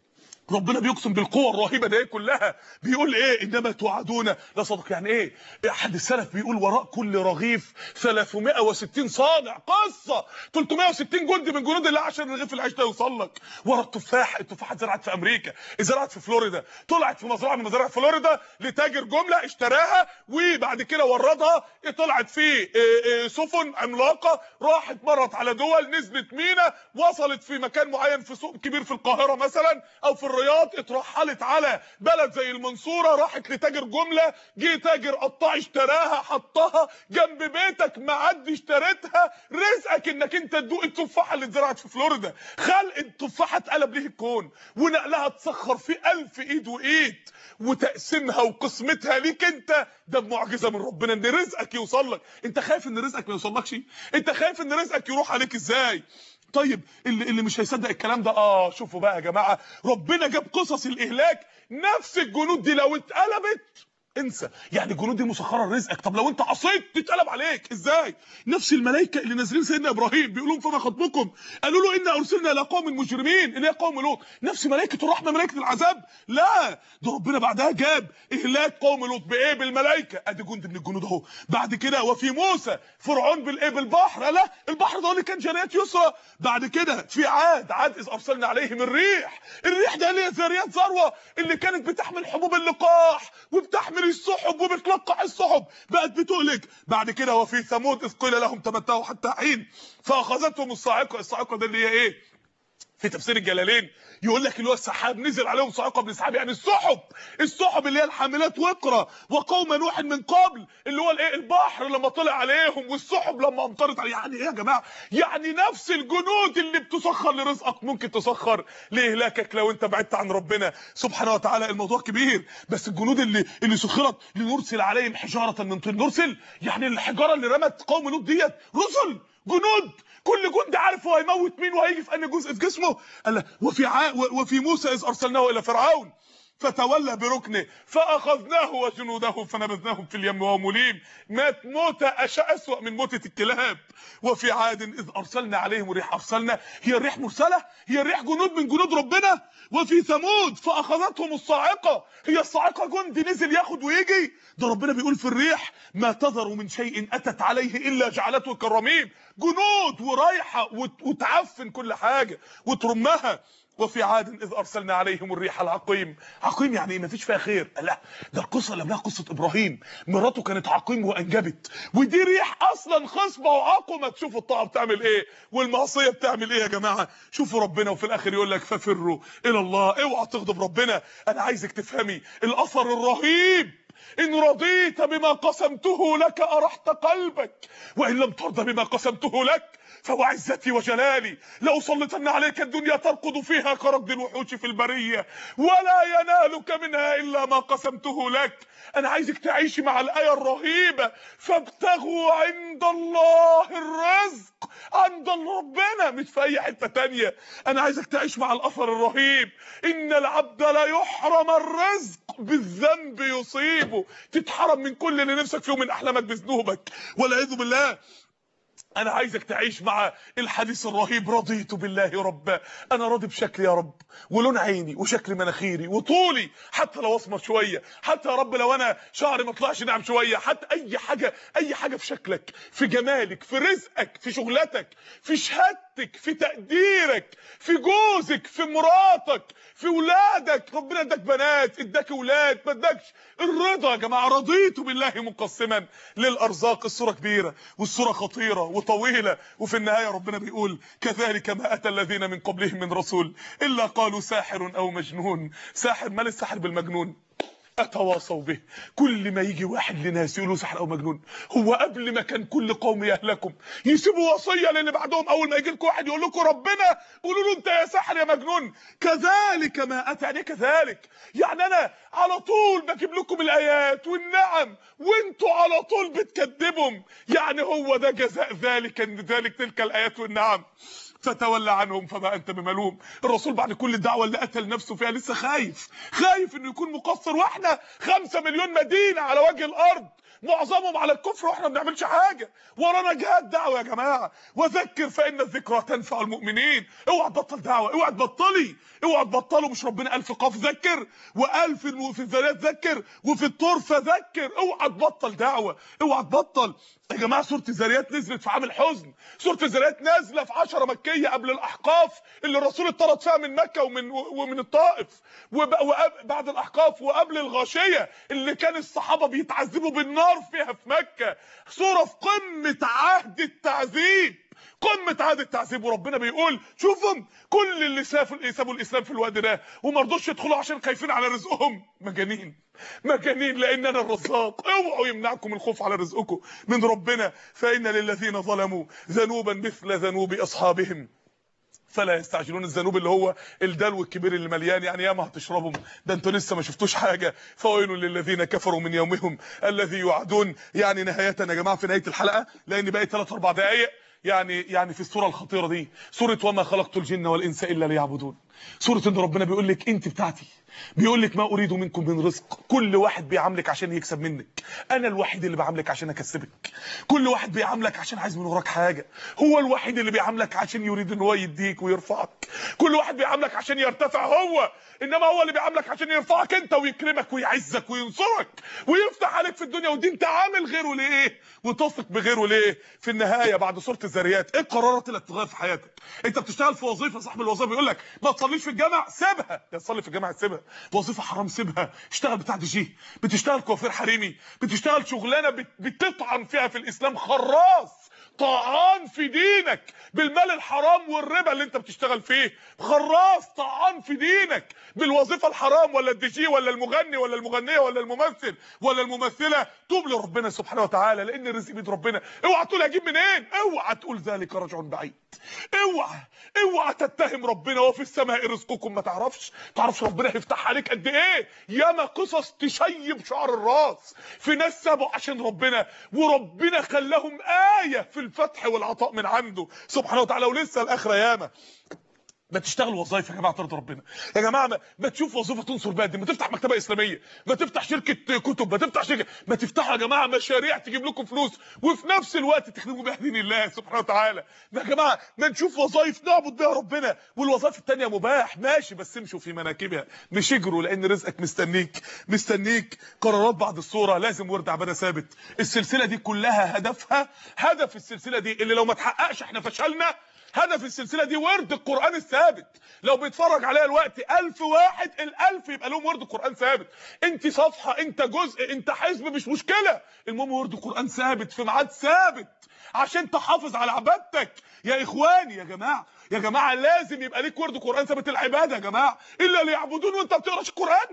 S1: ربنا بيقسم بالقوه الرهيبه دي كلها، بيقول ايه؟ انما توعدون لصدق. يعني ايه؟ احد السلف بيقول وراء كل رغيف ثلاثمائة وستين صانع، قصه ثلاثمائة وستين جندي من جنود الله عشان رغيف العيش ده يوصل لك. ورا التفاح، التفاحه اتزرعت في امريكا، اتزرعت في فلوريدا، طلعت في مزرعه من مزارع فلوريدا لتاجر جمله اشتراها وبعد كده وردها، طلعت في سفن عملاقه راحت مرت على دول، نزلت مينا، وصلت في مكان معين في سوق كبير في القاهره مثلا او في الرياض، اترحلت على بلد زي المنصوره، راحت لتاجر جمله، جه تاجر قطاع اشتراها حطها جنب بيتك، معدي اشتريتها. رزقك انك انت تدوق التفاحه اللي اتزرعت في فلوريدا. خلق التفاحه اتقلب ليه الكون ونقلها تسخر في ألف ايد وايد، وتقسيمها وقسمتها ليك انت. ده بمعجزه من ربنا ان رزقك يوصل لك. انت خايف ان رزقك ما يوصلكش؟ انت خايف ان رزقك يروح عليك ازاي؟ طيب اللي اللي مش هيصدق الكلام ده، اه شوفوا بقى يا جماعه، ربنا جاب قصص الاهلاك، نفس الجنود دي لو اتقلبت انسى. يعني الجنود دي مسخره لرزقك. طب لو انت عصيت تتقلب عليك ازاي؟ نفس الملائكه اللي نازلين سيدنا ابراهيم بيقولوا فما خطبكم؟ قالوا له انا ارسلنا الى قوم مجرمين، اللي هي قوم لوط. نفس ملائكه الرحمه ملائكه العذاب؟ لا، ده ربنا بعدها جاب اهلاك قوم لوط بايه؟ بالملائكه. ادي جند من الجنود اهو. بعد كده وفي موسى فرعون بالايه؟ بالبحر. لا، البحر ده اللي كان جاريات يسرى. بعد كده في عاد، عاد اذ ارسلنا عليهم الريح، الريح ده اللي هي ذاريات ذروه اللي كانت بتحمل حبوب اللقاح وبتحمل السحب وبتلقح السحب، بقت بتهلك. بعد كده وفي ثمود اذ قيل لهم تمتعوا حتى حين فاخذتهم الصاعقه. الصاعقه ده اللي هي ايه؟ في تفسير الجلالين يقول لك اللي هو السحاب، نزل عليهم صاعقه من السحاب، يعني السحب، السحب اللي هي الحاملات وقرا. وقوم نوح من قبل اللي هو الايه؟ البحر لما طلع عليهم، والسحب لما امطرت عليهم. يعني ايه يا جماعه؟ يعني نفس الجنود اللي بتسخر لرزقك ممكن تسخر لاهلاكك لو انت بعدت عن ربنا سبحانه وتعالى. الموضوع كبير. بس الجنود اللي اللي سخرت لنرسل عليهم حجاره من طين. نرسل يعني الحجاره اللي رمت قوم لوط ديت رسل، جنود، كل جند عارف هو هيموت مين وهيجي في انهي جزء في جسمه. قال وفي ع... وفي موسى اذ ارسلناه الى فرعون فتولى بركنه فاخذناه وجنوده فنبذناهم في اليم وهو مليم. مات موته اسوأ من موته الكلاب. وفي عاد اذ ارسلنا عليهم الريح. ارسلنا هي الريح مرسله؟ هي الريح جنود من جنود ربنا. وفي ثمود فاخذتهم الصاعقه. هي الصاعقه جند نزل ياخد ويجي؟ ده ربنا بيقول في الريح ما تذر من شيء اتت عليه الا جعلته كالرميم. جنود ورايحه وتعفن كل حاجه وترمها. وفي عاد اذ ارسلنا عليهم الريح العقيم. عقيم يعني ايه؟ مفيش فيها خير. لا، ده القصه اللي قبلها قصه ابراهيم، مراته كانت عقيم وانجبت، ودي ريح اصلا خصبه وعقمه. تشوفوا الطاعه بتعمل ايه والمعصيه بتعمل ايه يا جماعه. شوفوا ربنا وفي الاخر يقول لك ففروا الى الله. اوعى تغضب ربنا. انا عايزك تفهمي الاثر الرهيب إن رضيت بما قسمته لك أرحت قلبك، وإن لم ترضى بما قسمته لك فوعزتي وجلالي لأسلطن عليك الدنيا تركض فيها كركض الوحوش في البرية ولا ينالك منها إلا ما قسمته لك. أنا عايزك تعيشي مع الآية الرهيبة، فابتغوا عند الله الرزق، عند ربنا مش في أي حتة تانية. أنا عايزك تعيش مع الأثر الرهيب، إن العبد لا يحرم الرزق بالذنب يصيبه، تتحرم من كل اللي نفسك فيه من أحلامك بذنوبك والعياذ بالله. انا عايزك تعيش مع الحديث الرهيب، رضيت بالله ربا، انا راضي بشكل يا رب ولون عيني وشكل مناخيري وطولي، حتى لو اسمر شويه، حتى يا رب لو انا شعري ما طلعش ناعم شويه، حتى اي حاجه، اي حاجه في شكلك، في جمالك، في رزقك، في شغلتك، في شهادتك، في تقديرك، في جوزك، في مراتك، في ولادك. ربنا اداك بنات، اداك ولاد، ما اداكش. الرضا يا جماعه، رضيت بالله مقسما للارزاق. الصوره كبيره والصوره خطيره وطويله، وفي النهايه ربنا بيقول كذلك ما اتى الذين من قبلهم من رسول الا قالوا ساحر او مجنون. ساحر، مال السحر بالمجنون؟ اتواصوا به. كل ما يجي واحد لناس يقولوا سحر او مجنون، هو قبل ما كان كل قوم يهلكم يسيبوا وصيه للي بعدهم، اول ما يجي لكم واحد يقول لكم ربنا قولوا له انت يا ساحر يا مجنون. كذلك ما اتى، يعني كذلك يعني انا على طول بجيب لكم الايات والنعم وانتوا على طول بتكذبهم، يعني هو ده جزاء ذلك، ان ذلك تلك الايات والنعم. فتولى عنهم فما انت بملوم. الرسول بعد كل الدعوه اللي قتل نفسه فيها لسه خايف، خايف انه يكون مقصر، واحنا خمسة مليون مدينه على وجه الارض معظمهم على الكفر واحنا ما بنعملش حاجه، ورانا جهاد دعوه يا جماعه. وذكر فان الذكرى تنفع المؤمنين. اوعى تبطل دعوه، اوعى تبطلي، اوعى تبطلوا. مش ربنا قال في قاف ذكر، وقال في في الذريات ذكر، وفي الطور فذكر. اوعى تبطل دعوه، اوعى تبطل يا جماعه. سوره الذريات نزلت في عام الحزن، سوره الذريات نازله في عشرة مكيه قبل الاحقاف اللي الرسول اتطرد فيها من مكه ومن ومن الطائف، وبعد الاحقاف وقبل الغاشيه اللي كان الصحابه بيتعذبوا بالنار فيها في مكه. سوره في قمه عهد التعذيب، قمه عهد التعذيب. وربنا بيقول شوفهم كل اللي سافوا سابوا الاسلام في الوقت ده وما رضوش يدخلوا عشان خايفين على رزقهم، مجانين مجانين، لان انا الرزاق. اوعوا يمنعكم الخوف على رزقكم من ربنا. فان للذين ظلموا ذنوبا مثل ذنوب اصحابهم فلا يستعجلون. الذنوب اللي هو الدلو الكبير اللي مليان، يعني ياما هتشربهم، ده انتوا لسه ما شفتوش حاجه. فويل للذين كفروا من يومهم الذي يوعدون. يعني نهايه يا جماعه في نهايه الحلقه، لان باقي ثلاث اربع دقائق، يعني يعني في السوره الخطيره دي، سوره وما خلقت الجن والانس الا ليعبدون. سوره ان ربنا بيقول لك انت بتاعتي، بيقول لك ما اريد منكم من رزق. كل واحد بيعاملك عشان يكسب منك، انا الوحيد اللي بعاملك عشان اكسبك. كل واحد بيعاملك عشان عايز من وراك حاجه، هو الوحيد اللي بيعاملك عشان يريد ان هو يديك ويرفعك. كل واحد بيعاملك عشان يرتفع هو، انما هو اللي بيعاملك عشان يرفعك انت ويكرمك ويعزك وينصرك ويفتح عليك في الدنيا ودي. انت عامل غيره ليه وتثق بغيره ليه؟ في النهايه بعد سوره الذريات، ايه القرارات اللي هتتغير في حياتك؟ انت بتشتغل في وظيفه، صاحب الوظيفه بيقول لك ما تصليش في الجامع، سيبها. يا تصلي في الجامع سيبها، وظيفه حرام سيبها. اشتغل بتاع دي جي، بتشتغل كوافير حريمي، بتشتغل شغلانه بتطعن فيها في الاسلام، خراص طعان في دينك بالمال الحرام والربا اللي انت بتشتغل فيه، خراص طعان في دينك بالوظيفه الحرام ولا الدي جي ولا المغني ولا المغنيه ولا الممثل ولا الممثله. توب لربنا سبحانه وتعالى، لان الرزق بيد ربنا. اوعى تقول اجيب منين، اوعى تقول ذلك رجع بعيد. اوعى اوعى تتهم ربنا وفي السماء رزقكم. ما تعرفش تعرفش ربنا هيفتح عليك قد ايه. ياما قصص تشيب شعر الراس في ناس سابوا عشان ربنا وربنا خلاهم ايه في الفتح والعطاء من عنده سبحانه وتعالى. ولسه الاخره ياما. ما تشتغل وظايف يا جماعه ترضي ربنا يا جماعه. ما, ما تشوف وظيفه تنصر بيها الدين، ما تفتح مكتبه اسلاميه، ما تفتح شركه كتب، ما تفتح شركه، ما تفتحوا يا جماعه مشاريع تجيب لكم فلوس وفي نفس الوقت تخدموا بها دين الله سبحانه وتعالى. يا جماعه ما نشوف وظايف نعبد بها ربنا، والوظائف الثانيه مباح ماشي بس امشوا في مناكبها مش اجروا، لان رزقك مستنيك مستنيك. قرارات بعد الصوره لازم ورد عباده ثابت. السلسله دي كلها هدفها، هدف السلسله دي اللي لو ما اتحققش احنا فشلنا. هدف السلسله دي ورد القران الثابت. لو بيتفرج عليها الوقت ألف واحد، الألف يبقى لهم ورد القران ثابت. انت صفحه، انت جزء، انت حزب، مش مشكله، المهم ورد القران ثابت في ميعاد ثابت عشان تحافظ على عبادتك. يا اخواني يا جماعه يا جماعه لازم يبقى ليك ورد قران ثابت. العباده يا جماعه الا ليعبدون، وانت ما بتقراش القران.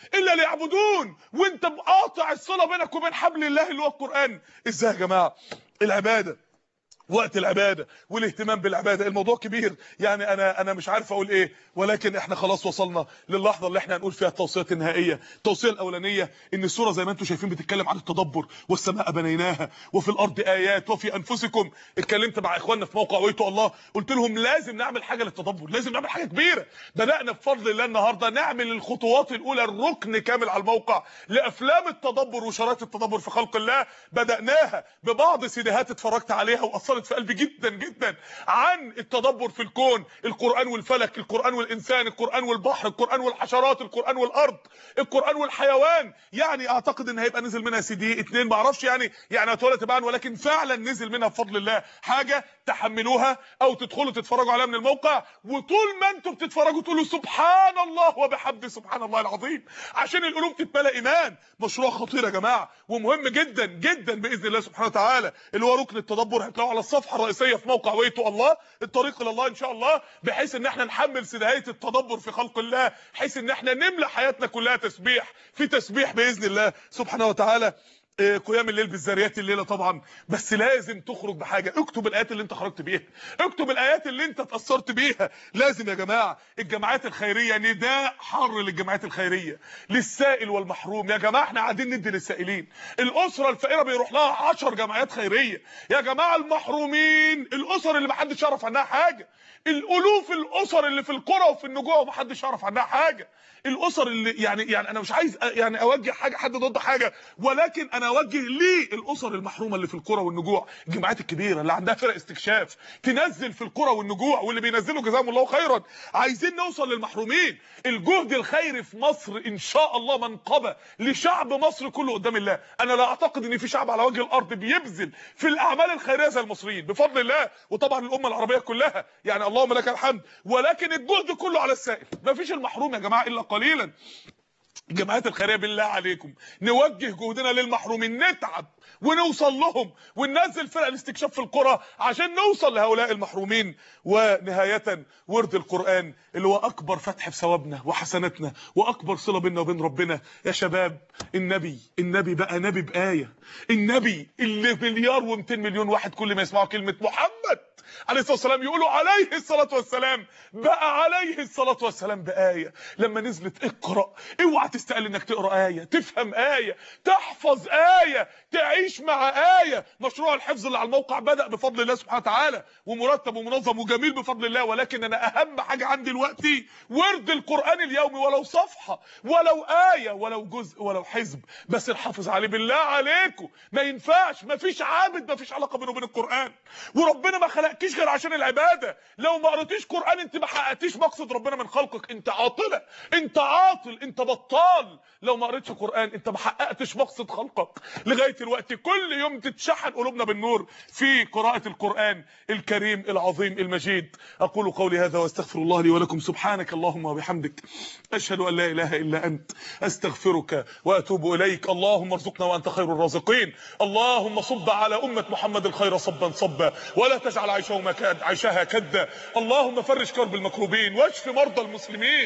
S1: الا ليعبدون، وانت مقاطع الصله بينك وبين حبل الله اللي هو القران. ازاي يا جماعه؟ العباده، وقت العباده والاهتمام بالعباده الموضوع كبير، يعني انا انا مش عارف اقول ايه، ولكن احنا خلاص وصلنا للحظه اللي احنا هنقول فيها التوصيات النهائيه. التوصيه الاولانيه ان السوره زي ما انتم شايفين بتتكلم عن التدبر، والسماء بنيناها وفي الارض ايات وفي انفسكم. اتكلمت مع اخواننا في موقع ويتو الله، قلت لهم لازم نعمل حاجه للتدبر، لازم نعمل حاجه كبيره. بدانا بفضل الله النهارده نعمل الخطوات الاولى، الركن كامل على الموقع لافلام التدبر وشرايط التدبر في خلق الله. بداناها ببعض سيديهات اتفرجت عليها واثرت في قلبي جدا جدا عن التدبر في الكون، القرآن والفلك، القرآن والإنسان، القرآن والبحر، القرآن والحشرات، القرآن والأرض، القرآن والحيوان. يعني اعتقد ان هيبقى نزل منها سي دي اتنين، ما اعرفش يعني يعني هتولى تبعا، ولكن فعلا نزل منها بفضل الله حاجه تحملوها او تدخلوا تتفرجوا عليها من الموقع، وطول ما انتم بتتفرجوا تقولوا سبحان الله وبحمده سبحان الله العظيم، عشان القلوب تتملى ايمان. مشروع خطير يا جماعه ومهم جدا جدا باذن الله سبحانه وتعالى، اللي هو ركن التدبر. هتلاقوه على الصفحه الرئيسيه في موقع ويتو الله، الطريق الى الله ان شاء الله، بحيث ان احنا نحمل سدايه التدبر في خلق الله، بحيث ان احنا نملى حياتنا كلها تسبيح في تسبيح باذن الله سبحانه وتعالى. قيام الليل بالذاريات الليله طبعا، بس لازم تخرج بحاجه. اكتب الايات اللي انت خرجت بيها، اكتب الايات اللي انت اتاثرت بيها. لازم يا جماعه الجمعيات الخيريه، نداء حر للجمعيات الخيريه، للسائل والمحروم. يا جماعه احنا قاعدين ندي للسائلين، الاسره الفقيره بيروح لها عشر جمعيات خيريه. يا جماعه المحرومين، الاسر اللي محدش يعرف عنها حاجه، الالوف الاسر اللي في القرى وفي النجوع ومحدش يعرف عنها حاجه، الاسر اللي يعني يعني انا مش عايز يعني اوجه حاجه حد ضد حاجه، ولكن انا اوجه ليه الاسر المحرومه اللي في القرى والنجوع. الجمعيات الكبيره اللي عندها فرق استكشاف تنزل في القرى والنجوع، واللي بينزلوا جزاهم الله خيرا. عايزين نوصل للمحرومين. الجهد الخيري في مصر ان شاء الله منقبه لشعب مصر كله قدام الله. انا لا اعتقد ان في شعب على وجه الارض بيبذل في الاعمال الخيريه زي المصريين بفضل الله، وطبعا الامه العربيه كلها، يعني اللهم لك الحمد. ولكن الجهد كله على السائل، مفيش المحروم يا جماعه الا قليلا. الجمعيات الخيريه بالله عليكم نوجه جهدنا للمحرومين، نتعب ونوصل لهم وننزل فرق الاستكشاف في القرى عشان نوصل لهؤلاء المحرومين. ونهايه ورد القران اللي هو اكبر فتح في ثوابنا وحسناتنا واكبر صله بيننا وبين ربنا. يا شباب النبي النبي بقى نبي بايه، النبي اللي مليار ومئتين مليون واحد كل ما يسمعوا كلمه محمد عليه الصلاه والسلام يقولوا عليه الصلاه والسلام، بقى عليه الصلاه والسلام بايه. لما نزلت اقرا، اوعى تستقل انك تقرا ايه، تفهم ايه، تحفظ ايه، تعيش مع ايه. مشروع الحفظ اللي على الموقع بدا بفضل الله سبحانه وتعالى، ومرتب ومنظم وجميل بفضل الله، ولكن انا اهم حاجه عندي دلوقتي ورد القران اليومي، ولو صفحه ولو ايه ولو جزء ولو حزب، بس نحافظ عليه بالله عليكم. ما ينفعش، ما فيش عابد ما فيش علاقه بينه وبين القران، وربنا ما خلقكيش غير عشان العباده. لو ما قريتيش قران انت ما حققتيش مقصد ربنا من خلقك، انت عاطله، انت عاطل، انت بطال. لو ما قريتش قران انت ما حققتش مقصد خلقك. لغايه الوقت كل يوم تتشحن قلوبنا بالنور في قراءه القران الكريم العظيم المجيد. اقول قولي هذا واستغفر الله لي ولكم. سبحانك اللهم وبحمدك، اشهد ان لا اله الا انت، استغفرك واتوب اليك. اللهم ارزقنا وانت خير الرازقين. اللهم صب على امه محمد الخير صبا صبا، ولا تجعل عيشهم كد عيشها كدا. اللهم فرج كرب المكروبين، واشف مرضى المسلمين.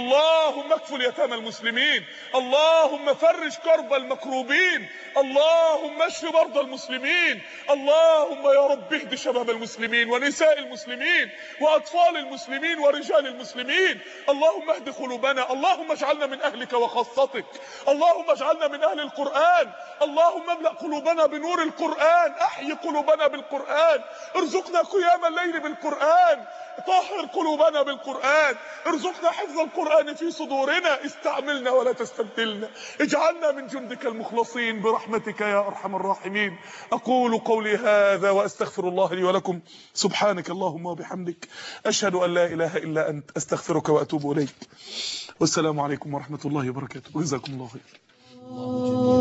S1: اللهم اكفل اليتامى المسلمين. اللهم فرج كرب المكروبين. اللهم اشف مرضى المسلمين. اللهم يا رب اهد شباب المسلمين ونساء المسلمين واطفال المسلمين ورجال المسلمين. اللهم اهد قلوبنا. اللهم اجعلنا من اهلك وخاصتك. اللهم اجعلنا من اهل القرآن. اللهم املأ قلوبنا بنور القرآن. احيي قلوبنا بالقرآن. ارزقنا قيام الليل بالقرآن. طهر قلوبنا بالقرآن. ارزقنا حفظ القرآن في صدورنا. استعملنا ولا تستبدلنا. اجعلنا من جندك المخلصين برحمتك يا ارحم الراحمين. اقول قولي هذا واستغفر الله لي ولكم. سبحانك اللهم وبحمدك، اشهد ان لا اله الا انت، استغفرك واتوب اليك. والسلام عليكم ورحمة الله وبركاته. وجزاكم الله خير.